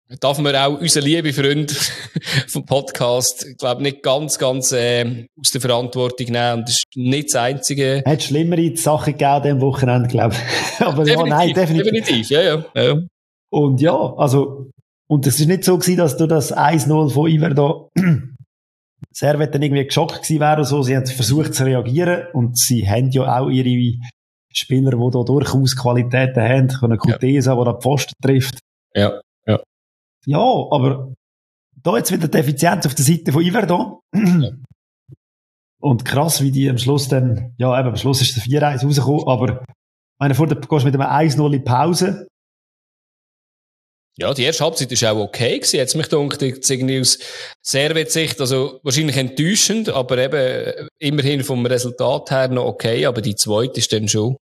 darf man auch unseren lieben Freund vom Podcast, ich glaube, nicht ganz, ganz äh, aus der Verantwortung nehmen. Und das ist nicht das Einzige. Hat schlimmere Sachen gegeben am Wochenende, glaube ich. Aber definitiv, ja, nein, definitiv. Definitiv, ja, ja, ja. Und ja, also, und es ist nicht so gewesen, dass du das eins null von Iverdon Servette dann irgendwie geschockt gewesen wäre oder so. Sie haben versucht zu reagieren und sie haben ja auch ihre Spieler, die da durchaus Qualitäten haben, können Kutesa, ja. der den Pfosten trifft. Ja, ja. Ja, aber da jetzt wieder die Effizienz auf der Seite von Iverdon. Ja. Und krass, wie die am Schluss dann, ja eben, am Schluss ist der vier eins rausgekommen, aber meine, vor der, gehst mit einem eins null in Pause. Ja, die erste Halbzeit war auch okay gewesen. Jetzt mich gedacht, jetzt irgendwie aus Servette-Sicht, also wahrscheinlich enttäuschend, aber eben immerhin vom Resultat her noch okay, aber die zweite ist dann schon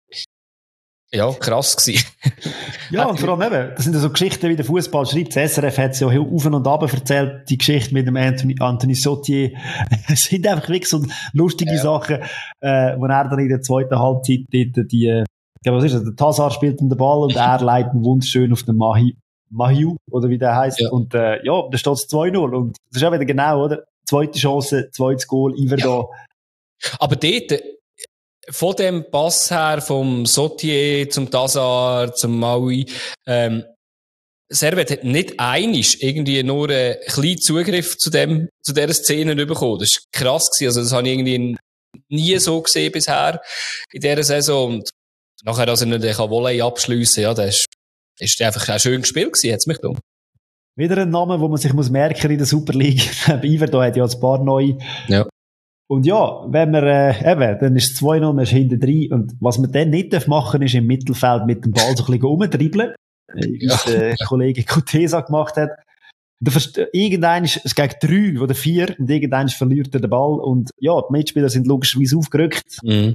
ja, krass gewesen. Ja, und vor allem eben, das sind ja so Geschichten, wie der Fußball schreibt. Das S R F hat es ja auf und ab erzählt, die Geschichte mit dem Anthony, Anthony Sautier. Es sind einfach wirklich so lustige ja. Sachen, äh, wo er dann in der zweiten Halbzeit dort die, äh, was ist das, der Tassar spielt um den Ball und er leitet wunderschön auf den Mahi, Mahiu, oder wie der heisst. Ja. Und äh, ja, da steht es zwei null. Und das ist auch wieder genau, oder? Zweite Chance, zweites Goal, Iverdon. Ja. Aber dort, von dem Pass her, vom Sautier zum Tassar, zum Maui, ähm, Servette hat nicht einig irgendwie nur einen kleinen Zugriff zu dem, zu dieser Szene bekommen. Das war krass gewesen. Also, das habe ich irgendwie nie so gesehen bisher in dieser Saison. Und nachher, dass er nicht Volley abschliessen kann, ja, das ist, ist einfach ein schönes Spiel gewesen, hat's mich gedacht. Wieder ein Name, wo man sich muss merken in der Super League. Iverdon hat ja ein paar neue. Ja. Und ja, wenn man, äh, eben, dann ist es zwei null, man ist hinten drin. Und was man dann nicht machen darf, ist im Mittelfeld mit dem Ball so ein bisschen rumdribbeln. Wie ja. der Kollege Kutesa gemacht hat. Irgendein ist es gegen drei oder vier und irgendein verliert er den Ball. Und ja, die Mitspieler sind logischerweise aufgerückt. Mhm.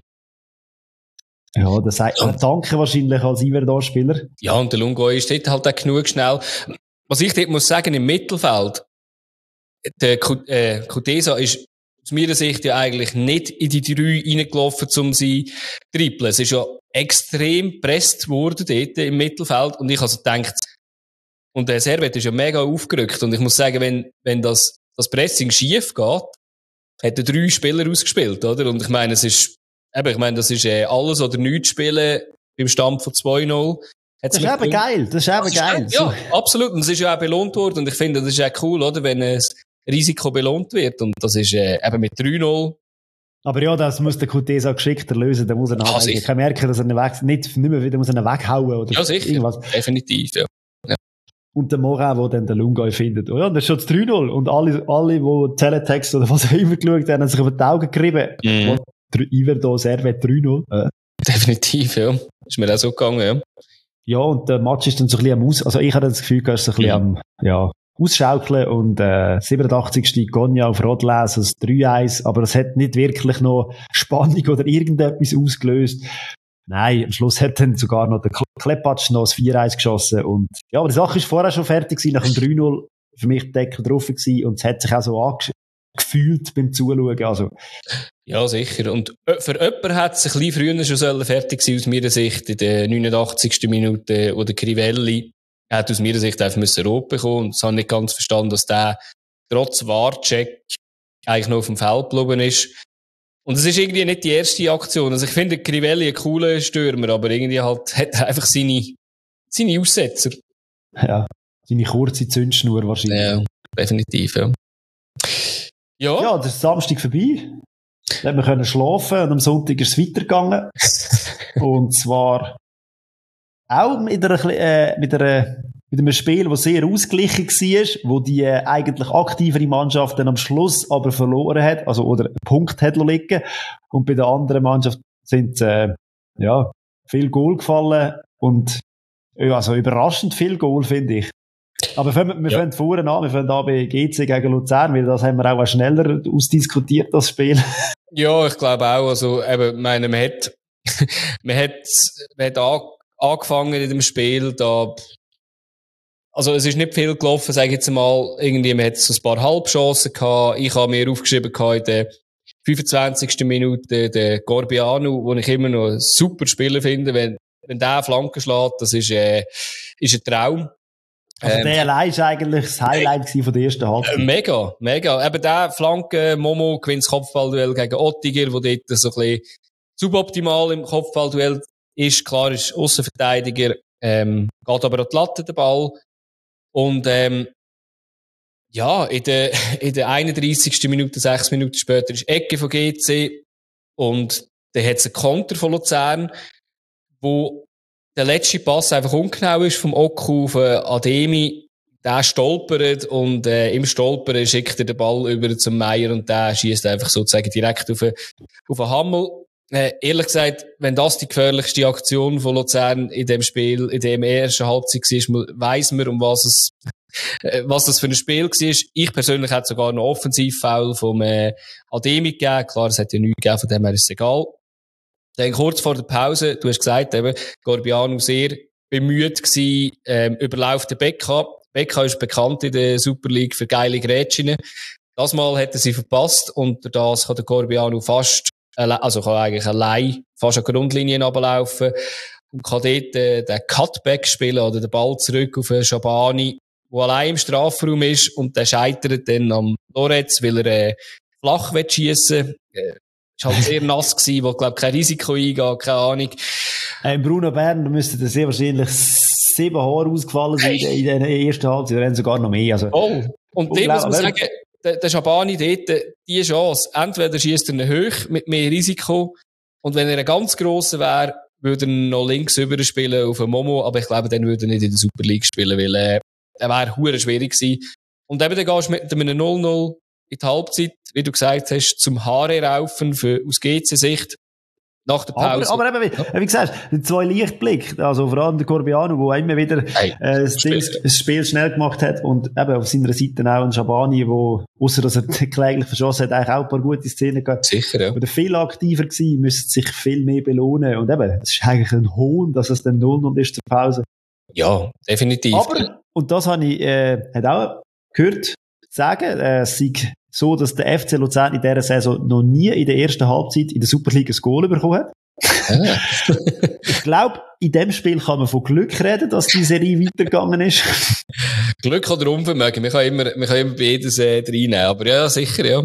Ja, das sagt man Danke wahrscheinlich als Iverdon-Spieler. Ja, und der Lungo ist dort halt auch genug schnell. Was ich dort muss sagen, im Mittelfeld, der Kutesa ist aus meiner Sicht ja eigentlich nicht in die drei reingelaufen, um sie zu trippeln. Es ist ja extrem gepresst worden dort im Mittelfeld und ich also gedacht, und der Servette ist ja mega aufgerückt und ich muss sagen, wenn, wenn das, das Pressing schief geht, hat er drei Spieler ausgespielt, oder? Und ich meine, es ist, eben, ich meine, das ist äh, alles oder nichts spielen beim Stand von zwei null. Das ist eben geil, das ist eben geil. Ja, absolut, und es ist ja auch belohnt worden und ich finde, das ist auch cool, oder? Wenn es Risiko belohnt wird. Und das ist äh, eben mit drei null. Aber ja, das muss der Kutesa geschickter lösen. Da muss er ah, ich kann merken, dass er ihn weg, nicht, nicht mehr wieder muss er ihn weghauen oder ja, sicher. Irgendwas. Definitiv, ja. ja. Und der Morin, der dann den Lungoy findet. Oh ja, das ist schon das drei null. Und alle, alle, die Teletext oder was auch immer geschaut haben, haben sich über die Augen gerieben. Mhm. Iverdon, Servette drei null. Äh. Definitiv, ja. Ist mir auch so gegangen, ja. Ja, und der Match ist dann so ein bisschen am Aus, also ich hatte das Gefühl, er ist so ein bisschen mhm. am, ja, ausschaukeln und äh, siebenundachtzigsten Gonja auf Rodles, also drei eins, aber es hat nicht wirklich noch Spannung oder irgendetwas ausgelöst. Nein, am Schluss hat dann sogar noch der Klepatsch noch das vier eins geschossen und ja, aber die Sache ist vorher schon fertig gewesen, nach dem drei null für mich der Deckel drauf gewesen und es hat sich auch so angefühlt beim Zuschauen, also. Ja, sicher. Und für jemanden hat es ein bisschen früher schon fertig sein aus meiner Sicht, in der neunundachtzigsten Minute, oder Crivelli er hat aus meiner Sicht einfach müssen rot bekommen und es habe nicht ganz verstanden, dass der trotz Warcheck eigentlich noch auf dem Feld geblieben ist. Und es ist irgendwie nicht die erste Aktion. Also ich finde Crivelli ein cooler Stürmer, aber irgendwie halt hat er einfach seine, seine Aussetzer. Ja, seine kurze Zündschnur wahrscheinlich. Ja, definitiv, ja. Ja, ja, das ist Samstag vorbei. Da haben wir schlafen und am Sonntag ist es weitergegangen. Und zwar auch mit, einer, äh, mit, einer, mit einem Spiel, das sehr ausgeglichen war, wo die äh, eigentlich aktivere Mannschaft dann am Schluss aber verloren hat, also oder einen Punkt hat liegen. Und bei der anderen Mannschaft sind äh, ja, viel Goal gefallen und ja, also überraschend viel Goal, finde ich. Aber wir, wir ja. fangen vorne an, wir fangen an bei G C gegen Luzern, weil das haben wir auch schneller ausdiskutiert, das Spiel. Ja, ich glaube auch, also eben, meine, man hat, man hat, man hat an angefangen in dem Spiel, da, also es ist nicht viel gelaufen, sage ich jetzt mal, irgendwie, man hat so ein paar Halbchancen gehabt, ich habe mir aufgeschrieben gehabt in der fünfundzwanzigsten Minute, der Gorbiano, den ich immer noch ein super Spieler finde, wenn, wenn der Flanken schlägt, das ist, äh, ist ein Traum. Also ähm, der allein ist eigentlich das Highlight äh, von der ersten Halbzeit. Äh, mega, mega. Eben der Flanke, Momo gewinnt das Kopfballduell gegen Ottiger, wo dort so ein bisschen suboptimal im Kopfballduell ist. Klar ist Aussenverteidiger, ähm, geht aber an die Latte, der Ball. Und, ähm, ja, in der, in der einunddreissigsten Minute, sechs Minuten später, ist Ecke von G C. Und dann hat es einen Konter von Luzern, wo der letzte Pass einfach ungenau ist vom Oku auf Ademi. Der stolpert und äh, im Stolpern schickt er den Ball über zum Meier und der schießt einfach sozusagen direkt auf, auf den Hammel. Äh, ehrlich gesagt, wenn das die gefährlichste Aktion von Luzern in dem Spiel, in dem ersten Halbzeit war, weiss man, um was es was das für ein Spiel war. Ich persönlich hätte sogar noch Offensivfoul vom äh, Ademi gegeben. Klar, es hat ja nichts gegeben, von dem her ist es egal. Dann kurz vor der Pause, du hast gesagt, eben, Gorbiano sehr bemüht gewesen, ähm, überläuft den Becca. Becca ist bekannt in der Super League für geile Grätschinen. Das Mal hat er sie verpasst und durch das kann der Gorbiano fast, also kann eigentlich allein fast an Grundlinien runterlaufen und kann dort äh, den Cutback spielen oder den Ball zurück auf den Schabani, der allein im Strafraum ist und der scheitert dann am Loretz, weil er äh, flach schiessen will. Äh, ist halt sehr nass gewesen, wo, glaub, kein Risiko eingeht, keine Ahnung. Äh, Bruno Bern, da müssten sehr wahrscheinlich sieben Haare ausgefallen sein hey. in der ersten Halbzeit, oder sogar noch mehr. Also, oh, und dem muss man sagen, der, der Schabani dort, die Chance, entweder schießt er ihn hoch mit mehr Risiko, und wenn er ein ganz grosser wäre, würde er noch links rüber spielen auf einen Momo, aber ich glaube, dann würde er nicht in der Super League spielen, weil äh, er wäre hure schwierig gewesen. Und eben, dann gehst du mit einem null null in die Halbzeit, wie du gesagt hast, zum Haare raufen, für, aus G C-Sicht, nach der Pause. Aber, aber eben, wie, wie gesagt, zwei Lichtblicke, also vor allem der Corbiano, der immer wieder hey, äh, das, Ding, das Spiel schnell gemacht hat, und eben auf seiner Seite auch ein Schabani, wo, ausser dass er kläglich verschossen hat, eigentlich auch ein paar gute Szenen gehabt. Sicher, ja. Aber viel aktiver gewesen, müsste sich viel mehr belohnen. Und eben, es ist eigentlich ein Hohn, dass es dann null null ist zur Pause. Ja, definitiv. Aber, und das habe ich, äh, hat auch gehört, sagen, äh, es sei so, dass der F C Luzern in dieser Saison noch nie in der ersten Halbzeit in der Superliga ein Goal bekommen hat. Ah. Ich glaube, in dem Spiel kann man von Glück reden, dass die Serie weitergegangen ist. Glück oder Unvermögen, wir können immer, wir können immer beides äh, reinnehmen, aber ja, sicher, ja.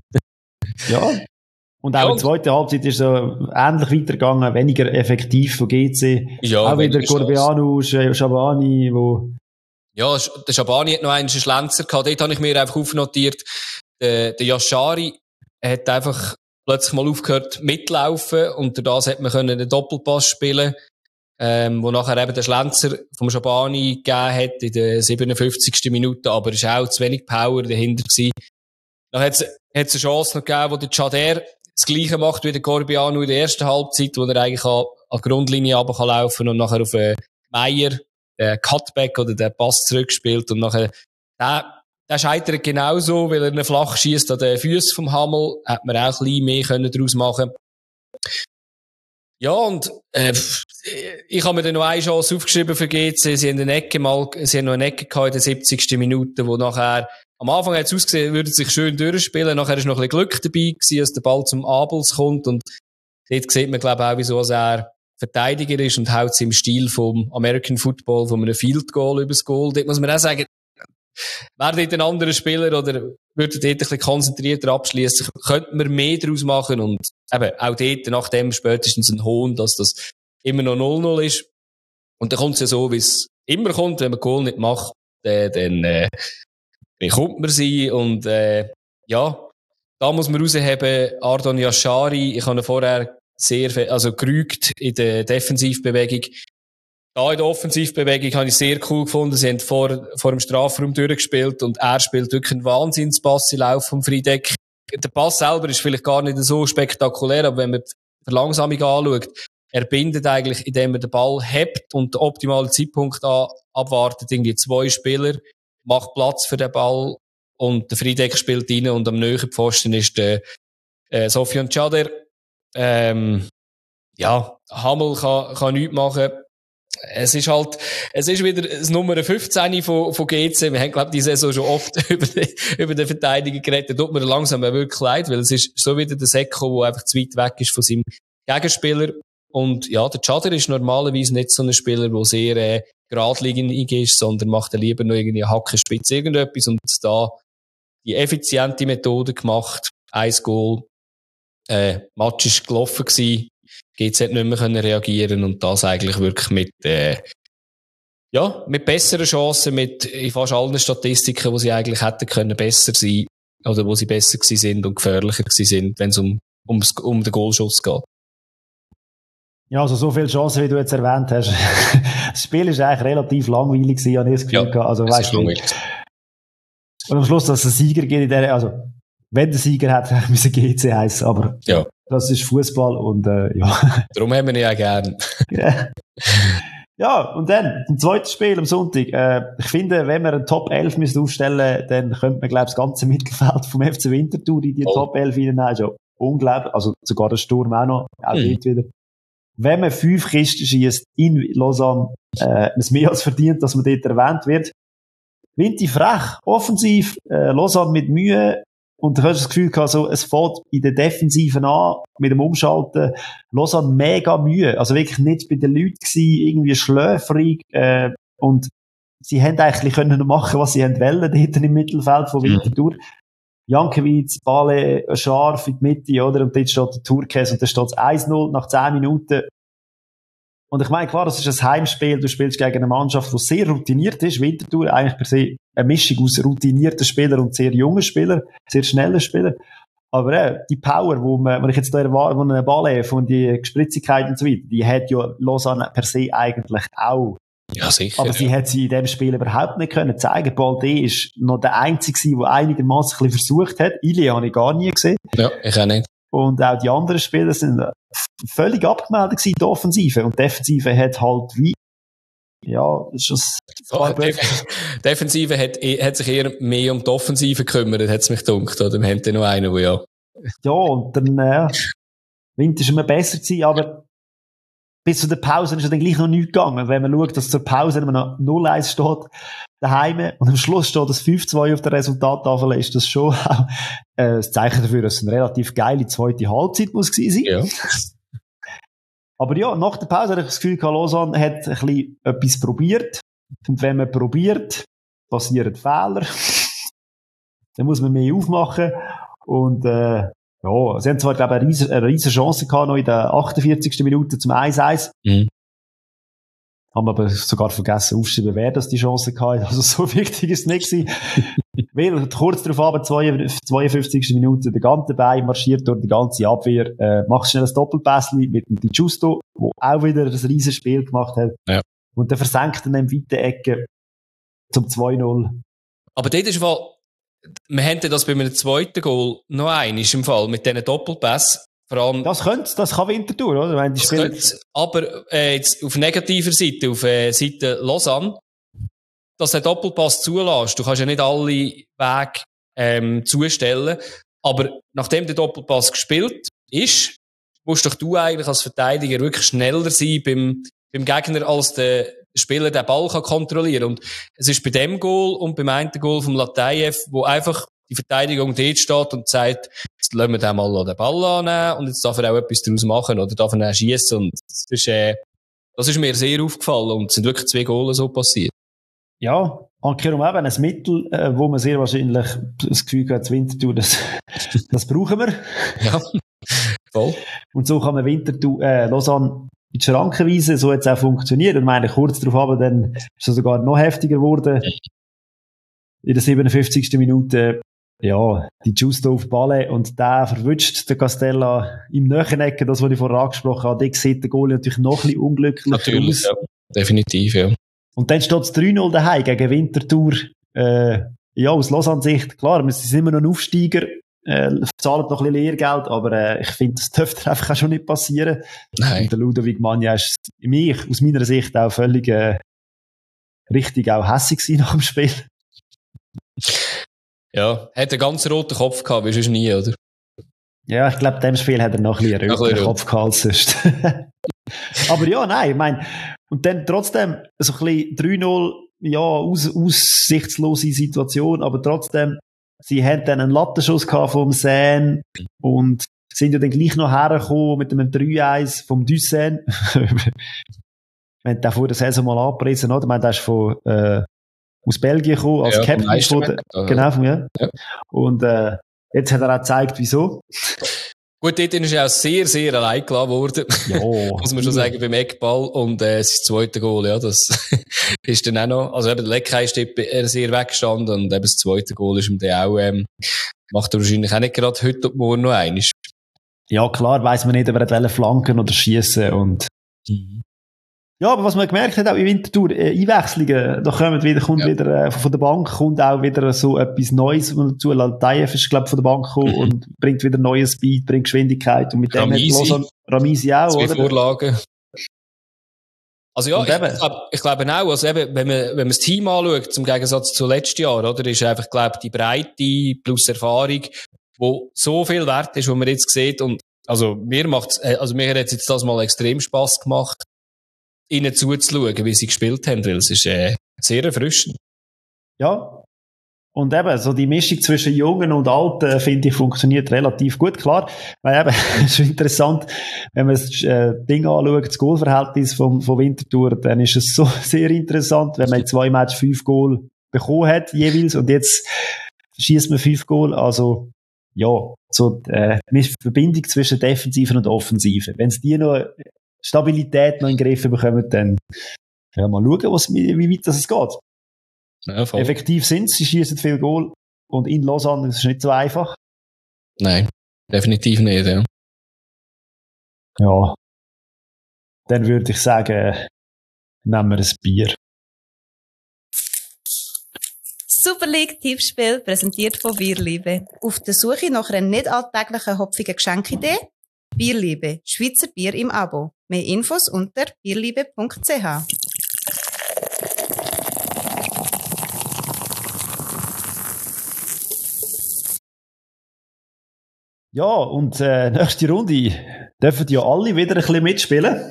Ja. Und auch ja, in der zweiten Halbzeit ist so ähnlich weitergegangen, weniger effektiv von G C. Ja, auch wieder Corbiano, Schabani, wo... Ja, der Schabani hat noch einen Schlenzer gehabt. Dort habe ich mir einfach aufnotiert, der, der Yashari hat einfach plötzlich mal aufgehört mitlaufen und durch das hat man können einen Doppelpass spielen, ähm, wo nachher eben der Schlenzer vom Schabani gegeben hat in der siebenundfünfzigsten Minute, aber es war auch zu wenig Power dahinter gewesen. Dann hat es eine Chance noch gegeben, wo der Chader das Gleiche macht wie der Corbiano in der ersten Halbzeit, wo er eigentlich an, an die Grundlinie runterlaufen kann und nachher auf äh, Meier den Cutback oder den Pass zurückspielt und nachher, der, der scheitert genauso, weil er einen flach schießt an den Füßen vom Hammel, hat man auch ein bisschen mehr können daraus machen. Ja, und, äh, ich habe mir dann noch eine Chance aufgeschrieben für G C. Sie haben eine Ecke mal, sie haben noch eine Ecke gehabt in der siebzigsten Minute, wo nachher, am Anfang hat es ausgesehen, würde sich schön durchspielen, nachher ist noch ein bisschen Glück dabei gewesen, dass der Ball zum Abels kommt und dort sieht man, glaube ich, auch, wieso er Verteidiger ist und haut es im Stil vom American Football, von einem Field Goal übers Goal. Dort muss man auch sagen, wäre dort ein anderer Spieler oder würde dort ein bisschen konzentrierter abschließen, könnte man mehr daraus machen und eben auch dort nach dem spätestens ein Hohn, dass das immer noch null null ist. Und dann kommt es ja so, wie es immer kommt, wenn man Goal nicht macht, dann, dann äh, bekommt man sie und äh, ja, da muss man rausheben, Ardon Yashari, ich habe ihn vorher sehr, also gerügt in der Defensivbewegung. Da in der Offensivbewegung habe ich sehr cool gefunden. Sie haben vor, vor dem Strafraum durchgespielt und er spielt wirklich einen Wahnsinnspass im Lauf vom Friedeck. Der Pass selber ist vielleicht gar nicht so spektakulär, aber wenn man die Verlangsamung anschaut, er bindet eigentlich, indem er den Ball hebt und den optimalen Zeitpunkt an, abwartet, irgendwie zwei Spieler, macht Platz für den Ball und der Friedeck spielt rein und am nächsten Pfosten ist der äh, Sofian Chader. Ähm, ja, Hammel kann, kann nichts machen. Es ist halt, es ist wieder das Nummer fünfzehn von, von G C. Wir haben, glaube ich, die Saison schon oft über den, über den Verteidiger geredet. Da tut mir langsam wirklich leid, weil es ist so wieder der Seko, der einfach zu weit weg ist von seinem Gegenspieler. Und ja, der Tschader ist normalerweise nicht so ein Spieler, der sehr äh, geradlinig ist, sondern macht er lieber noch irgendwie eine Hackenspitze irgendetwas und da die effiziente Methode gemacht. Ein Goal, äh, Match ist gelaufen gewesen, G Z nicht mehr können reagieren und das eigentlich wirklich mit, äh, ja, mit besseren Chancen, mit in fast allen Statistiken, wo sie eigentlich hätten können besser sein oder wo sie besser gewesen sind und gefährlicher gewesen sind, wenn es um, ums, um den Goalschuss geht. Ja, also so viele Chancen, wie du jetzt erwähnt hast. Das Spiel ist eigentlich relativ langweilig gewesen, habe ich das Gefühl gehabt. Also, weißt du, und am Schluss, dass es einen Sieger gibt in der, also, wenn der Sieger hat, müssen G C heißen, aber ja. Das ist Fußball und, äh, ja. Darum haben wir ihn ja gern. Ja. Ja, und dann, zum zweiten Spiel am Sonntag. Äh, ich finde, wenn wir eine Top elf müssen aufstellen, dann könnte man, glaube ich, das ganze Mittelfeld vom F C Winterthur in die oh. Top elf hineinnehmen. Ist ja unglaublich. Also, sogar der Sturm auch noch. Auch mhm. dort wieder. Wenn man fünf Kisten schießt in Lausanne, äh, es mehr als verdient, dass man dort erwähnt wird. Winti frech, offensiv, äh, Lausanne mit Mühe. Und du hast das Gefühl gehabt, so, es fängt in der Defensiven an, mit dem Umschalten. Lausanne mega Mühe. Also wirklich nicht bei den Leuten gewesen, irgendwie schläfrig, äh, und sie haben eigentlich können machen, was sie haben wollen, dort im Mittelfeld von Winterthur. Mhm. Jankiewicz, Bale, scharf in die Mitte, oder? Und dort steht der Turkes und da steht es eins null nach zehn Minuten. Und ich meine, klar, das ist ein Heimspiel, du spielst gegen eine Mannschaft, die sehr routiniert ist. Winterthur eigentlich per se eine Mischung aus routinierten Spielern und sehr jungen Spielern, sehr schnellen Spielern. Aber äh, die Power, wo man, wenn ich jetzt da erwarte, von einem Ball von die Spritzigkeit und so weiter, die hat ja Lausanne per se eigentlich auch. Ja, sicher. Aber sie ja. hat sie in diesem Spiel überhaupt nicht können zeigen. Balde ist noch der Einzige, der einigermaßen ein bisschen versucht hat. Ilie habe ich gar nie gesehen. Ja, ich auch nicht. Und auch die anderen Spieler sind völlig abgemeldet gewesen, die Offensive. Und die Defensive hat halt wie, ja, das ist das. Oh, Def- Defensive hat, hat sich eher mehr um die Offensive gekümmert, hat es mich gedacht. Oder wir haben da noch einen, der ja. Ja, und dann, äh, Winter ist immer besser gewesen, aber bis zu der Pause ist ja dann gleich noch nichts gegangen. Wenn man schaut, dass zur Pause immer noch null eins steht, daheim, und am Schluss steht das fünf zwei auf der Resultattafel, ist das schon auch äh, das Zeichen dafür, dass es eine relativ geile zweite Halbzeit muss gewesen sein. Ja. Aber ja, nach der Pause hatte ich das Gefühl, Lausanne hat ein bisschen etwas probiert. Und wenn man probiert, passieren Fehler. Dann muss man mehr aufmachen. Und äh, ja, sie haben zwar, glaube ich, eine riesen, eine riesen Chance gehabt, noch in der achtundvierzigsten Minute zum eins eins. Mhm. Haben aber sogar vergessen aufzuschreiben, wer das die Chance gehabt hat. Also so wichtig ist es nicht gewesen. Weil kurz darauf aber, zweiundfünfzigsten Minute, der ganze dabei, marschiert durch die ganze Abwehr, äh, macht schnell ein Doppelpässli mit dem Di Giusto, der auch wieder ein riesen Spiel gemacht hat. Ja. Und der versenkt dann in weiten Ecke zum zwei null. Aber dort ist Fall, wir haben das bei einem zweiten Goal noch einen, ist im Fall, mit diesen Doppelpässen. Vor allem, das könnte, das kann Winterthur, oder? Wenn die Spieler... Aber äh, jetzt auf negativer Seite, auf äh, Seite Lausanne, dass der Doppelpass zulässt. Du kannst ja nicht alle Wege ähm, zustellen, aber nachdem der Doppelpass gespielt ist, musst doch du eigentlich als Verteidiger wirklich schneller sein beim, beim Gegner, als der Spieler den Ball kann kontrollieren. Und es ist bei dem Goal und beim einen Goal vom Latayev, wo einfach die Verteidigung dort steht und sagt, jetzt lassen wir den mal den Ball annehmen und jetzt darf er auch etwas daraus machen oder darf er auch schiessen. Und das ist, äh, das ist mir sehr aufgefallen und es sind wirklich zwei Goals so passiert. Ja, Ankerum eben ein Mittel, äh, wo man sehr wahrscheinlich das Gefühl hat, Winterthur, das, das brauchen wir. Ja, voll. Und so kann man Winterthur, äh, Lausanne in die Schranken weisen, so hat es auch funktioniert. Und meine, kurz darauf aber, dann ist es sogar noch heftiger geworden. In der siebenundfünfzigsten Minute, ja, die Giusto auf Ball und der verwünscht den Castella im Nöchenecken, das, was ich vorher angesprochen habe. Da sieht der Goalie natürlich noch ein bisschen unglücklich natürlich, aus. Ja, definitiv, ja. Und dann steht es drei null daheim gegen Winterthur. Äh, ja, aus Lausanne-Sicht, klar, wir sind immer noch ein Aufsteiger, äh, zahlen noch ein bisschen Lehrgeld, aber äh, ich finde, das dürfte einfach auch schon nicht passieren. Nein. Und der Ludovic Magna ist mich, aus meiner Sicht auch völlig äh, richtig auch hässig gewesen nach dem Spiel. Ja, hat einen ganz roten Kopf gehabt, wie sonst nie, oder? Ja, ich glaube, in dem Spiel hat er noch ein bisschen einen roten Kopf gehabt als sonst. Aber ja, nein, ich meine, und dann trotzdem so ein bisschen drei null, ja, aus, aussichtslose Situation, aber trotzdem, sie haben dann einen Lattenschuss gehabt vom Sen und sind ja dann gleich noch hergekommen mit einem drei eins vom Dussen. Wir haben den vor der Saison mal angepriesen, oder? Ich meine, der ist von, äh, aus Belgien gekommen, als ja, Captain von der, genau, von, ja. ja. Und, äh, jetzt hat er auch gezeigt, wieso. Gut, dort ist er auch sehr, sehr allein gelassen worden. Ja, muss man schon sagen, beim Eckball. Und, äh, sein zweiter Goal, ja, das ist dann auch noch, also eben der Leckheim ist dort sehr weggestanden und eben das zweite Goal ist ihm dann auch, ähm, macht er wahrscheinlich auch nicht gerade heute und morgen noch eines. Ja, klar, weiss man nicht, ob er wollte flanken oder schiessen und, mhm. Ja, aber was man gemerkt hat, auch in Winterthur, äh, Einwechslungen, da kommt wieder, kommt ja. wieder, äh, von der Bank kommt auch wieder so etwas Neues dazu. Laltayev ist, glaube ich, von der Bank gekommen mhm. und bringt wieder neues Speed, bringt Geschwindigkeit und mit Ramisi. dem hat Lausanne, Ramisi auch, Zwei oder? Vorlagen. Also ja, ich, ich glaube ich glaub auch, also eben, wenn man, wenn man das Team anschaut, zum Gegensatz zu letztes Jahr, oder, ist einfach, glaube ich, die Breite plus Erfahrung, wo so viel wert ist, was man jetzt sieht und, also, mir macht's, also, mir hat jetzt das mal extrem Spass gemacht, ihnen zuzuschauen, wie sie gespielt haben, weil es ist äh, sehr erfrischend. Ja, und eben, so die Mischung zwischen Jungen und Alten, finde ich, funktioniert relativ gut, klar. Weil eben, es ist interessant, wenn man das äh, Ding anschaut, das Goalverhältnis vom, vom Winterthur, dann ist es so sehr interessant, wenn man in zwei Matches fünf Goal bekommen hat, jeweils, und jetzt schießt man fünf Goal, also, ja, so, äh, die Verbindung zwischen Defensiven und Offensiven. Wenn es die noch Stabilität noch in den Griff bekommen, dann ja, mal schauen, was, wie weit das es geht. Ja, effektiv sind sie, schießen viel Goal und in Lausanne ist es nicht so einfach. Nein, definitiv nicht, ja. Ja, dann würde ich sagen, nehmen wir ein Bier. Super League Tippspiel, präsentiert von Bierliebe. Auf der Suche nach einer nicht alltäglichen hopfigen Geschenkidee? Bierliebe, Schweizer Bier im Abo. Mehr Infos unter bierliebe punkt c h. Ja, und äh, nächste Runde dürfen ja alle wieder ein bisschen mitspielen.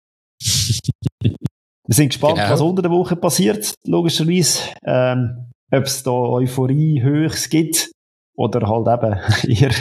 Wir sind gespannt, genau. was unter der Woche passiert, logischerweise. Ähm, ob es da Euphorie höchst gibt oder halt eben eher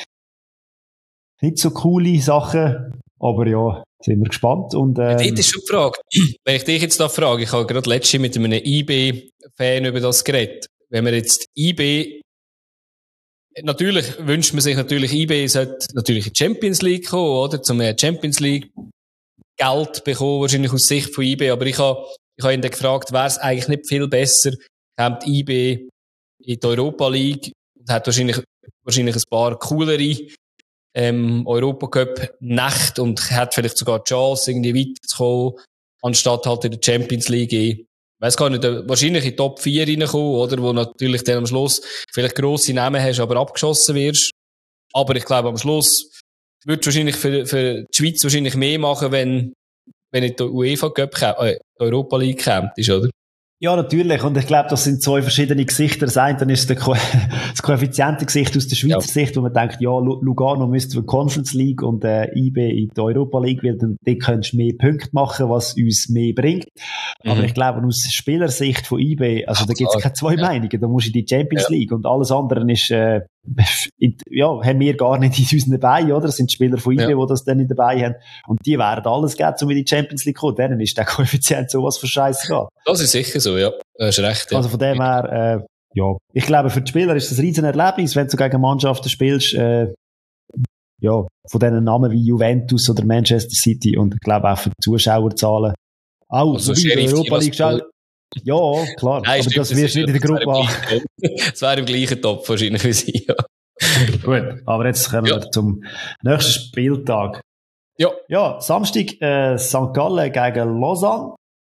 nicht so coole Sachen. Aber ja, sind wir gespannt. Und, ähm, ja, das ist schon die Frage. Wenn ich dich jetzt da frage, ich habe gerade letztens mit einem I B-Fan über das geredet. Wenn wir jetzt I B, natürlich wünscht man sich natürlich, I B sollte natürlich in die Champions League kommen, oder? Zum Champions League Geld bekommen, wahrscheinlich aus Sicht von I B. Aber ich habe, ich habe ihn dann gefragt, wäre es eigentlich nicht viel besser, kommt I B in die Europa League und hat wahrscheinlich, wahrscheinlich ein paar coolere ähm, Europacup-Nacht und hat vielleicht sogar die Chance, irgendwie weiterzukommen, anstatt halt in der Champions League. Ich weiss gar nicht, wahrscheinlich in die Top vier reinkommen, oder? Wo natürlich dann am Schluss vielleicht grosse Namen hast, aber abgeschossen wirst. Aber ich glaube, am Schluss würdest du wahrscheinlich für, für die Schweiz wahrscheinlich mehr machen, wenn, wenn nicht der UEFA Cup, äh, die Europa League kommt, ist, oder? Ja, natürlich. Und ich glaube, das sind zwei verschiedene Gesichter. Das eine, dann ist der Ko- das koeffiziente Gesicht aus der Schweizer ja. Sicht, wo man denkt, ja, Lugano müsste für die Conference League und äh, I B in die Europa League, weil dann die könntest du mehr Punkte machen, was uns mehr bringt. Mhm. Aber ich glaube, aus Spielersicht von I B, also Ach, da gibt es keine zwei ja. Meinungen. Da musst du in die Champions ja. League und alles andere ist, äh, ja, haben wir gar nicht in unseren dabei, oder? Das sind Spieler von I B, ja. die das dann nicht dabei haben. Und die werden alles geben, um in die Champions League zu kommen. Denen ist der Koeffizient sowas für Scheiße geht. Das ist sicher so, ja. Du hast recht, ja. Also von dem her, äh, ja. Ich glaube, für die Spieler ist das ein riesen Erlebnis, wenn du gegen Mannschaften spielst, äh, ja, von diesen Namen wie Juventus oder Manchester City und ich glaube auch für die Zuschauerzahlen. Auch, also wie in Europa League schauen. Ja, klar. Nein, aber stimmt, das wirst du nicht in der Gruppe haben. Das wäre im gleichen Topf wahrscheinlich für sie, ja. Gut, aber jetzt kommen ja. wir zum nächsten Spieltag. Ja. Ja, Samstag äh, Sankt Gallen gegen Lausanne.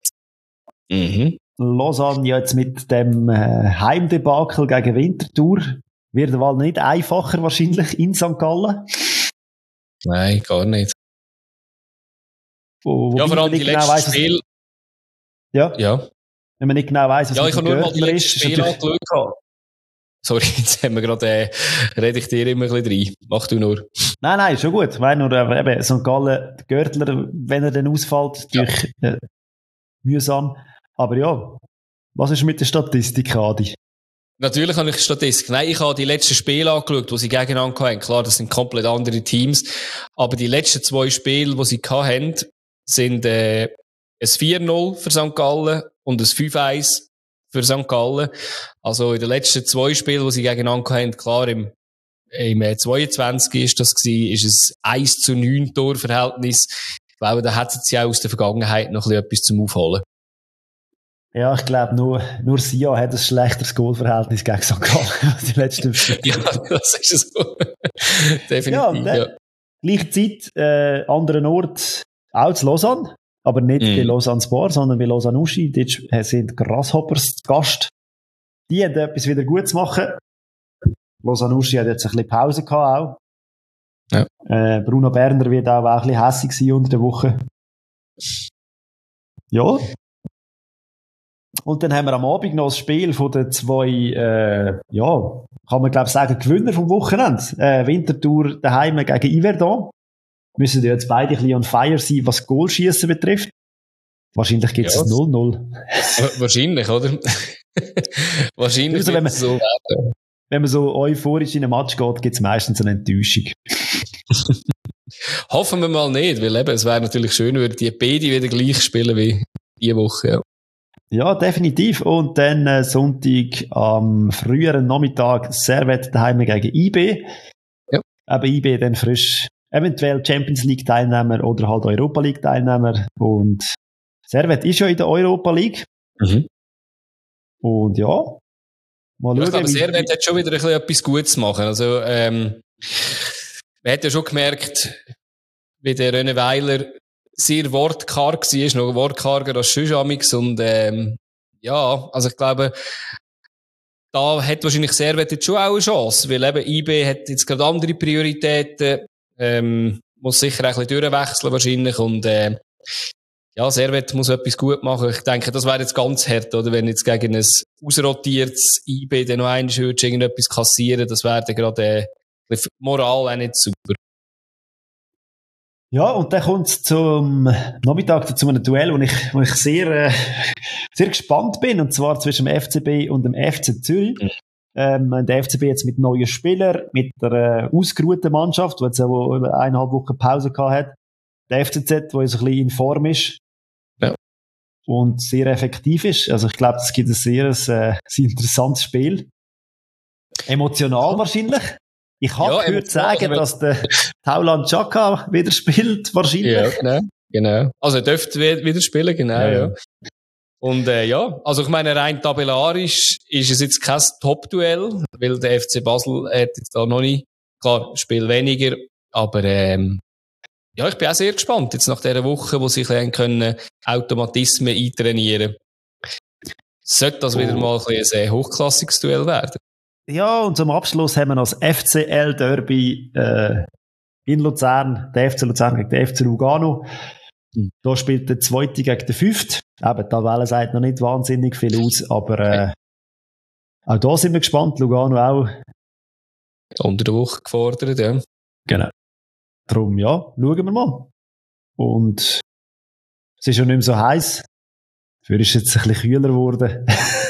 Mhm. Lausanne jetzt mit dem äh, Heimdebakel gegen Winterthur. Wird der Wahl nicht einfacher wahrscheinlich in Sankt Gallen? Nein, gar nicht. Wo, wo ja, vor allem die genau letzten weiss, Spiel. Ja. ja. Wenn man nicht genau weiss, was ja, ich habe nur mal die letzten Spiele angeschaut. Sorry, jetzt haben wir gerade, äh, rede ich dir immer ein bisschen rein. Mach du nur. Nein, nein, schon gut. Weil nur, äh, eben, Sankt Gallen, der Görtler, wenn er dann ausfällt, natürlich ja. äh, mühsam. Aber ja, was ist mit der Statistik, Adi? Natürlich habe ich Statistik. Nein, ich habe die letzten Spiele angeschaut, die sie gegeneinander hatten. Klar, das sind komplett andere Teams. Aber die letzten zwei Spiele, die sie hatten, sind äh, ein vier null für Sankt Gallen und ein fünf eins für Sankt Gallen. Also in den letzten zwei Spielen, die sie gegeneinander hatten, klar, im, im zweiundzwanzig ist das gewesen, ist es eins zu neun Torverhältnis. Ich glaube, da hätten sie auch aus der Vergangenheit noch ein bisschen etwas zum Aufholen. Ja, ich glaube, nur, nur Sia hat ein schlechteres Goalverhältnis gegen Sankt Gallen. Die letzten Spiele. Ja, das ist es so. Definitiv, ja. Und dann, ja. Gleiche Zeit, äh, anderen Ort, auch zu Lausanne. Aber nicht mm. bei Lausanne Sport, sondern bei Lausanne Uschi. Dort sind Grasshoppers zu Gast. Die haben etwas wieder gut zu machen. Lausanne Uschi hat jetzt ein bisschen Pause gehabt auch. Ja. Äh, Bruno Berner wird auch ein bisschen hässig sein unter der Woche. Ja. Und dann haben wir am Abend noch das Spiel von den zwei, äh, ja, kann man glaube ich sagen, Gewinner vom Wochenende. Äh, Winterthur daheim gegen Yverdon. Müssen ja jetzt beide ein bisschen on fire sein, was Goalschießen betrifft. Wahrscheinlich gibt es ja. null null. Wahrscheinlich, oder? Wahrscheinlich also, wenn, man, so wenn man so euphorisch in einen Match geht, gibt es meistens eine Enttäuschung. Hoffen wir mal nicht, weil eben, es wäre natürlich schön, würden die beide wieder gleich spielen wie diese Woche, ja. Ja, definitiv. Und dann äh, Sonntag am früheren Nachmittag Servette daheim gegen I B. Ja. Aber I B dann frisch eventuell Champions League Teilnehmer oder halt Europa League Teilnehmer. Und Servette ist ja in der Europa League. Mhm. Und ja, mal schauen. Ich glaube, Servette hat schon wieder ein bisschen etwas Gutes zu machen. Also, ähm, man hat ja schon gemerkt, wie der René Weiler sehr wortkarg war, noch wortkarger als sonst. Und, ähm, ja, also ich glaube, da hat wahrscheinlich Servette jetzt schon auch eine Chance, weil eben I B hat jetzt gerade andere Prioritäten, ähm, muss sicher ein bisschen durchwechseln wahrscheinlich und, äh, ja, Servette muss etwas gut machen. Ich denke, das wäre jetzt ganz hart, oder? Wenn jetzt gegen ein ausrotiertes I B dann noch einmal irgendetwas kassieren, das wäre dann gerade, äh, Moral auch nicht super. Ja, und dann kommt es zum Nachmittag zu einem Duell, wo ich, wo ich sehr, äh, sehr gespannt bin, und zwar zwischen dem F C B und dem F C Zürich. Mhm. Ähm, der F C B jetzt mit neuen Spielern, mit der äh, ausgeruhten Mannschaft, die jetzt ja eineinhalb Wochen Pause gehabt hat. Der F C Z, der jetzt ein bisschen in Form ist. Ja. Und sehr effektiv ist. Also ich glaube, es gibt ein sehr, äh, sehr interessantes Spiel. Emotional wahrscheinlich. Ich habe ja, gehört sagen, dass der Tauland Chaka wieder spielt, wahrscheinlich. Ja, genau. genau. Also er dürfte wieder spielen, genau, ja. ja. Und äh, ja, also ich meine, rein tabellarisch ist es jetzt kein Top-Duell, weil der F C Basel hat jetzt da noch nicht, klar, Spiel weniger, aber ähm, ja, ich bin auch sehr gespannt, jetzt nach dieser Woche, wo sie ein können Automatismen eintrainieren. Sollte das oh. wieder mal ein, ein sehr hochklassiges Duell werden. Ja, und zum Abschluss haben wir noch das F C L-Derby äh, in Luzern, der F C Luzern gegen den F C Lugano. Mhm. Da spielt der Zweite gegen den Fünfte. Eben, die Tabelle sagt noch nicht wahnsinnig viel aus, aber äh, auch da sind wir gespannt. Lugano auch. Unter der Woche gefordert, ja. Genau. Darum, ja, schauen wir mal. Und es ist ja nicht mehr so heiß. Dafür ist es jetzt ein bisschen kühler geworden.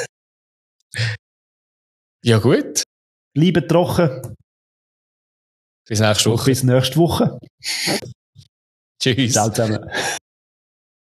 Ja, gut. Bleiben trocken. Bis nächste Woche. Bis nächste Woche. Tschüss. Ciao zusammen.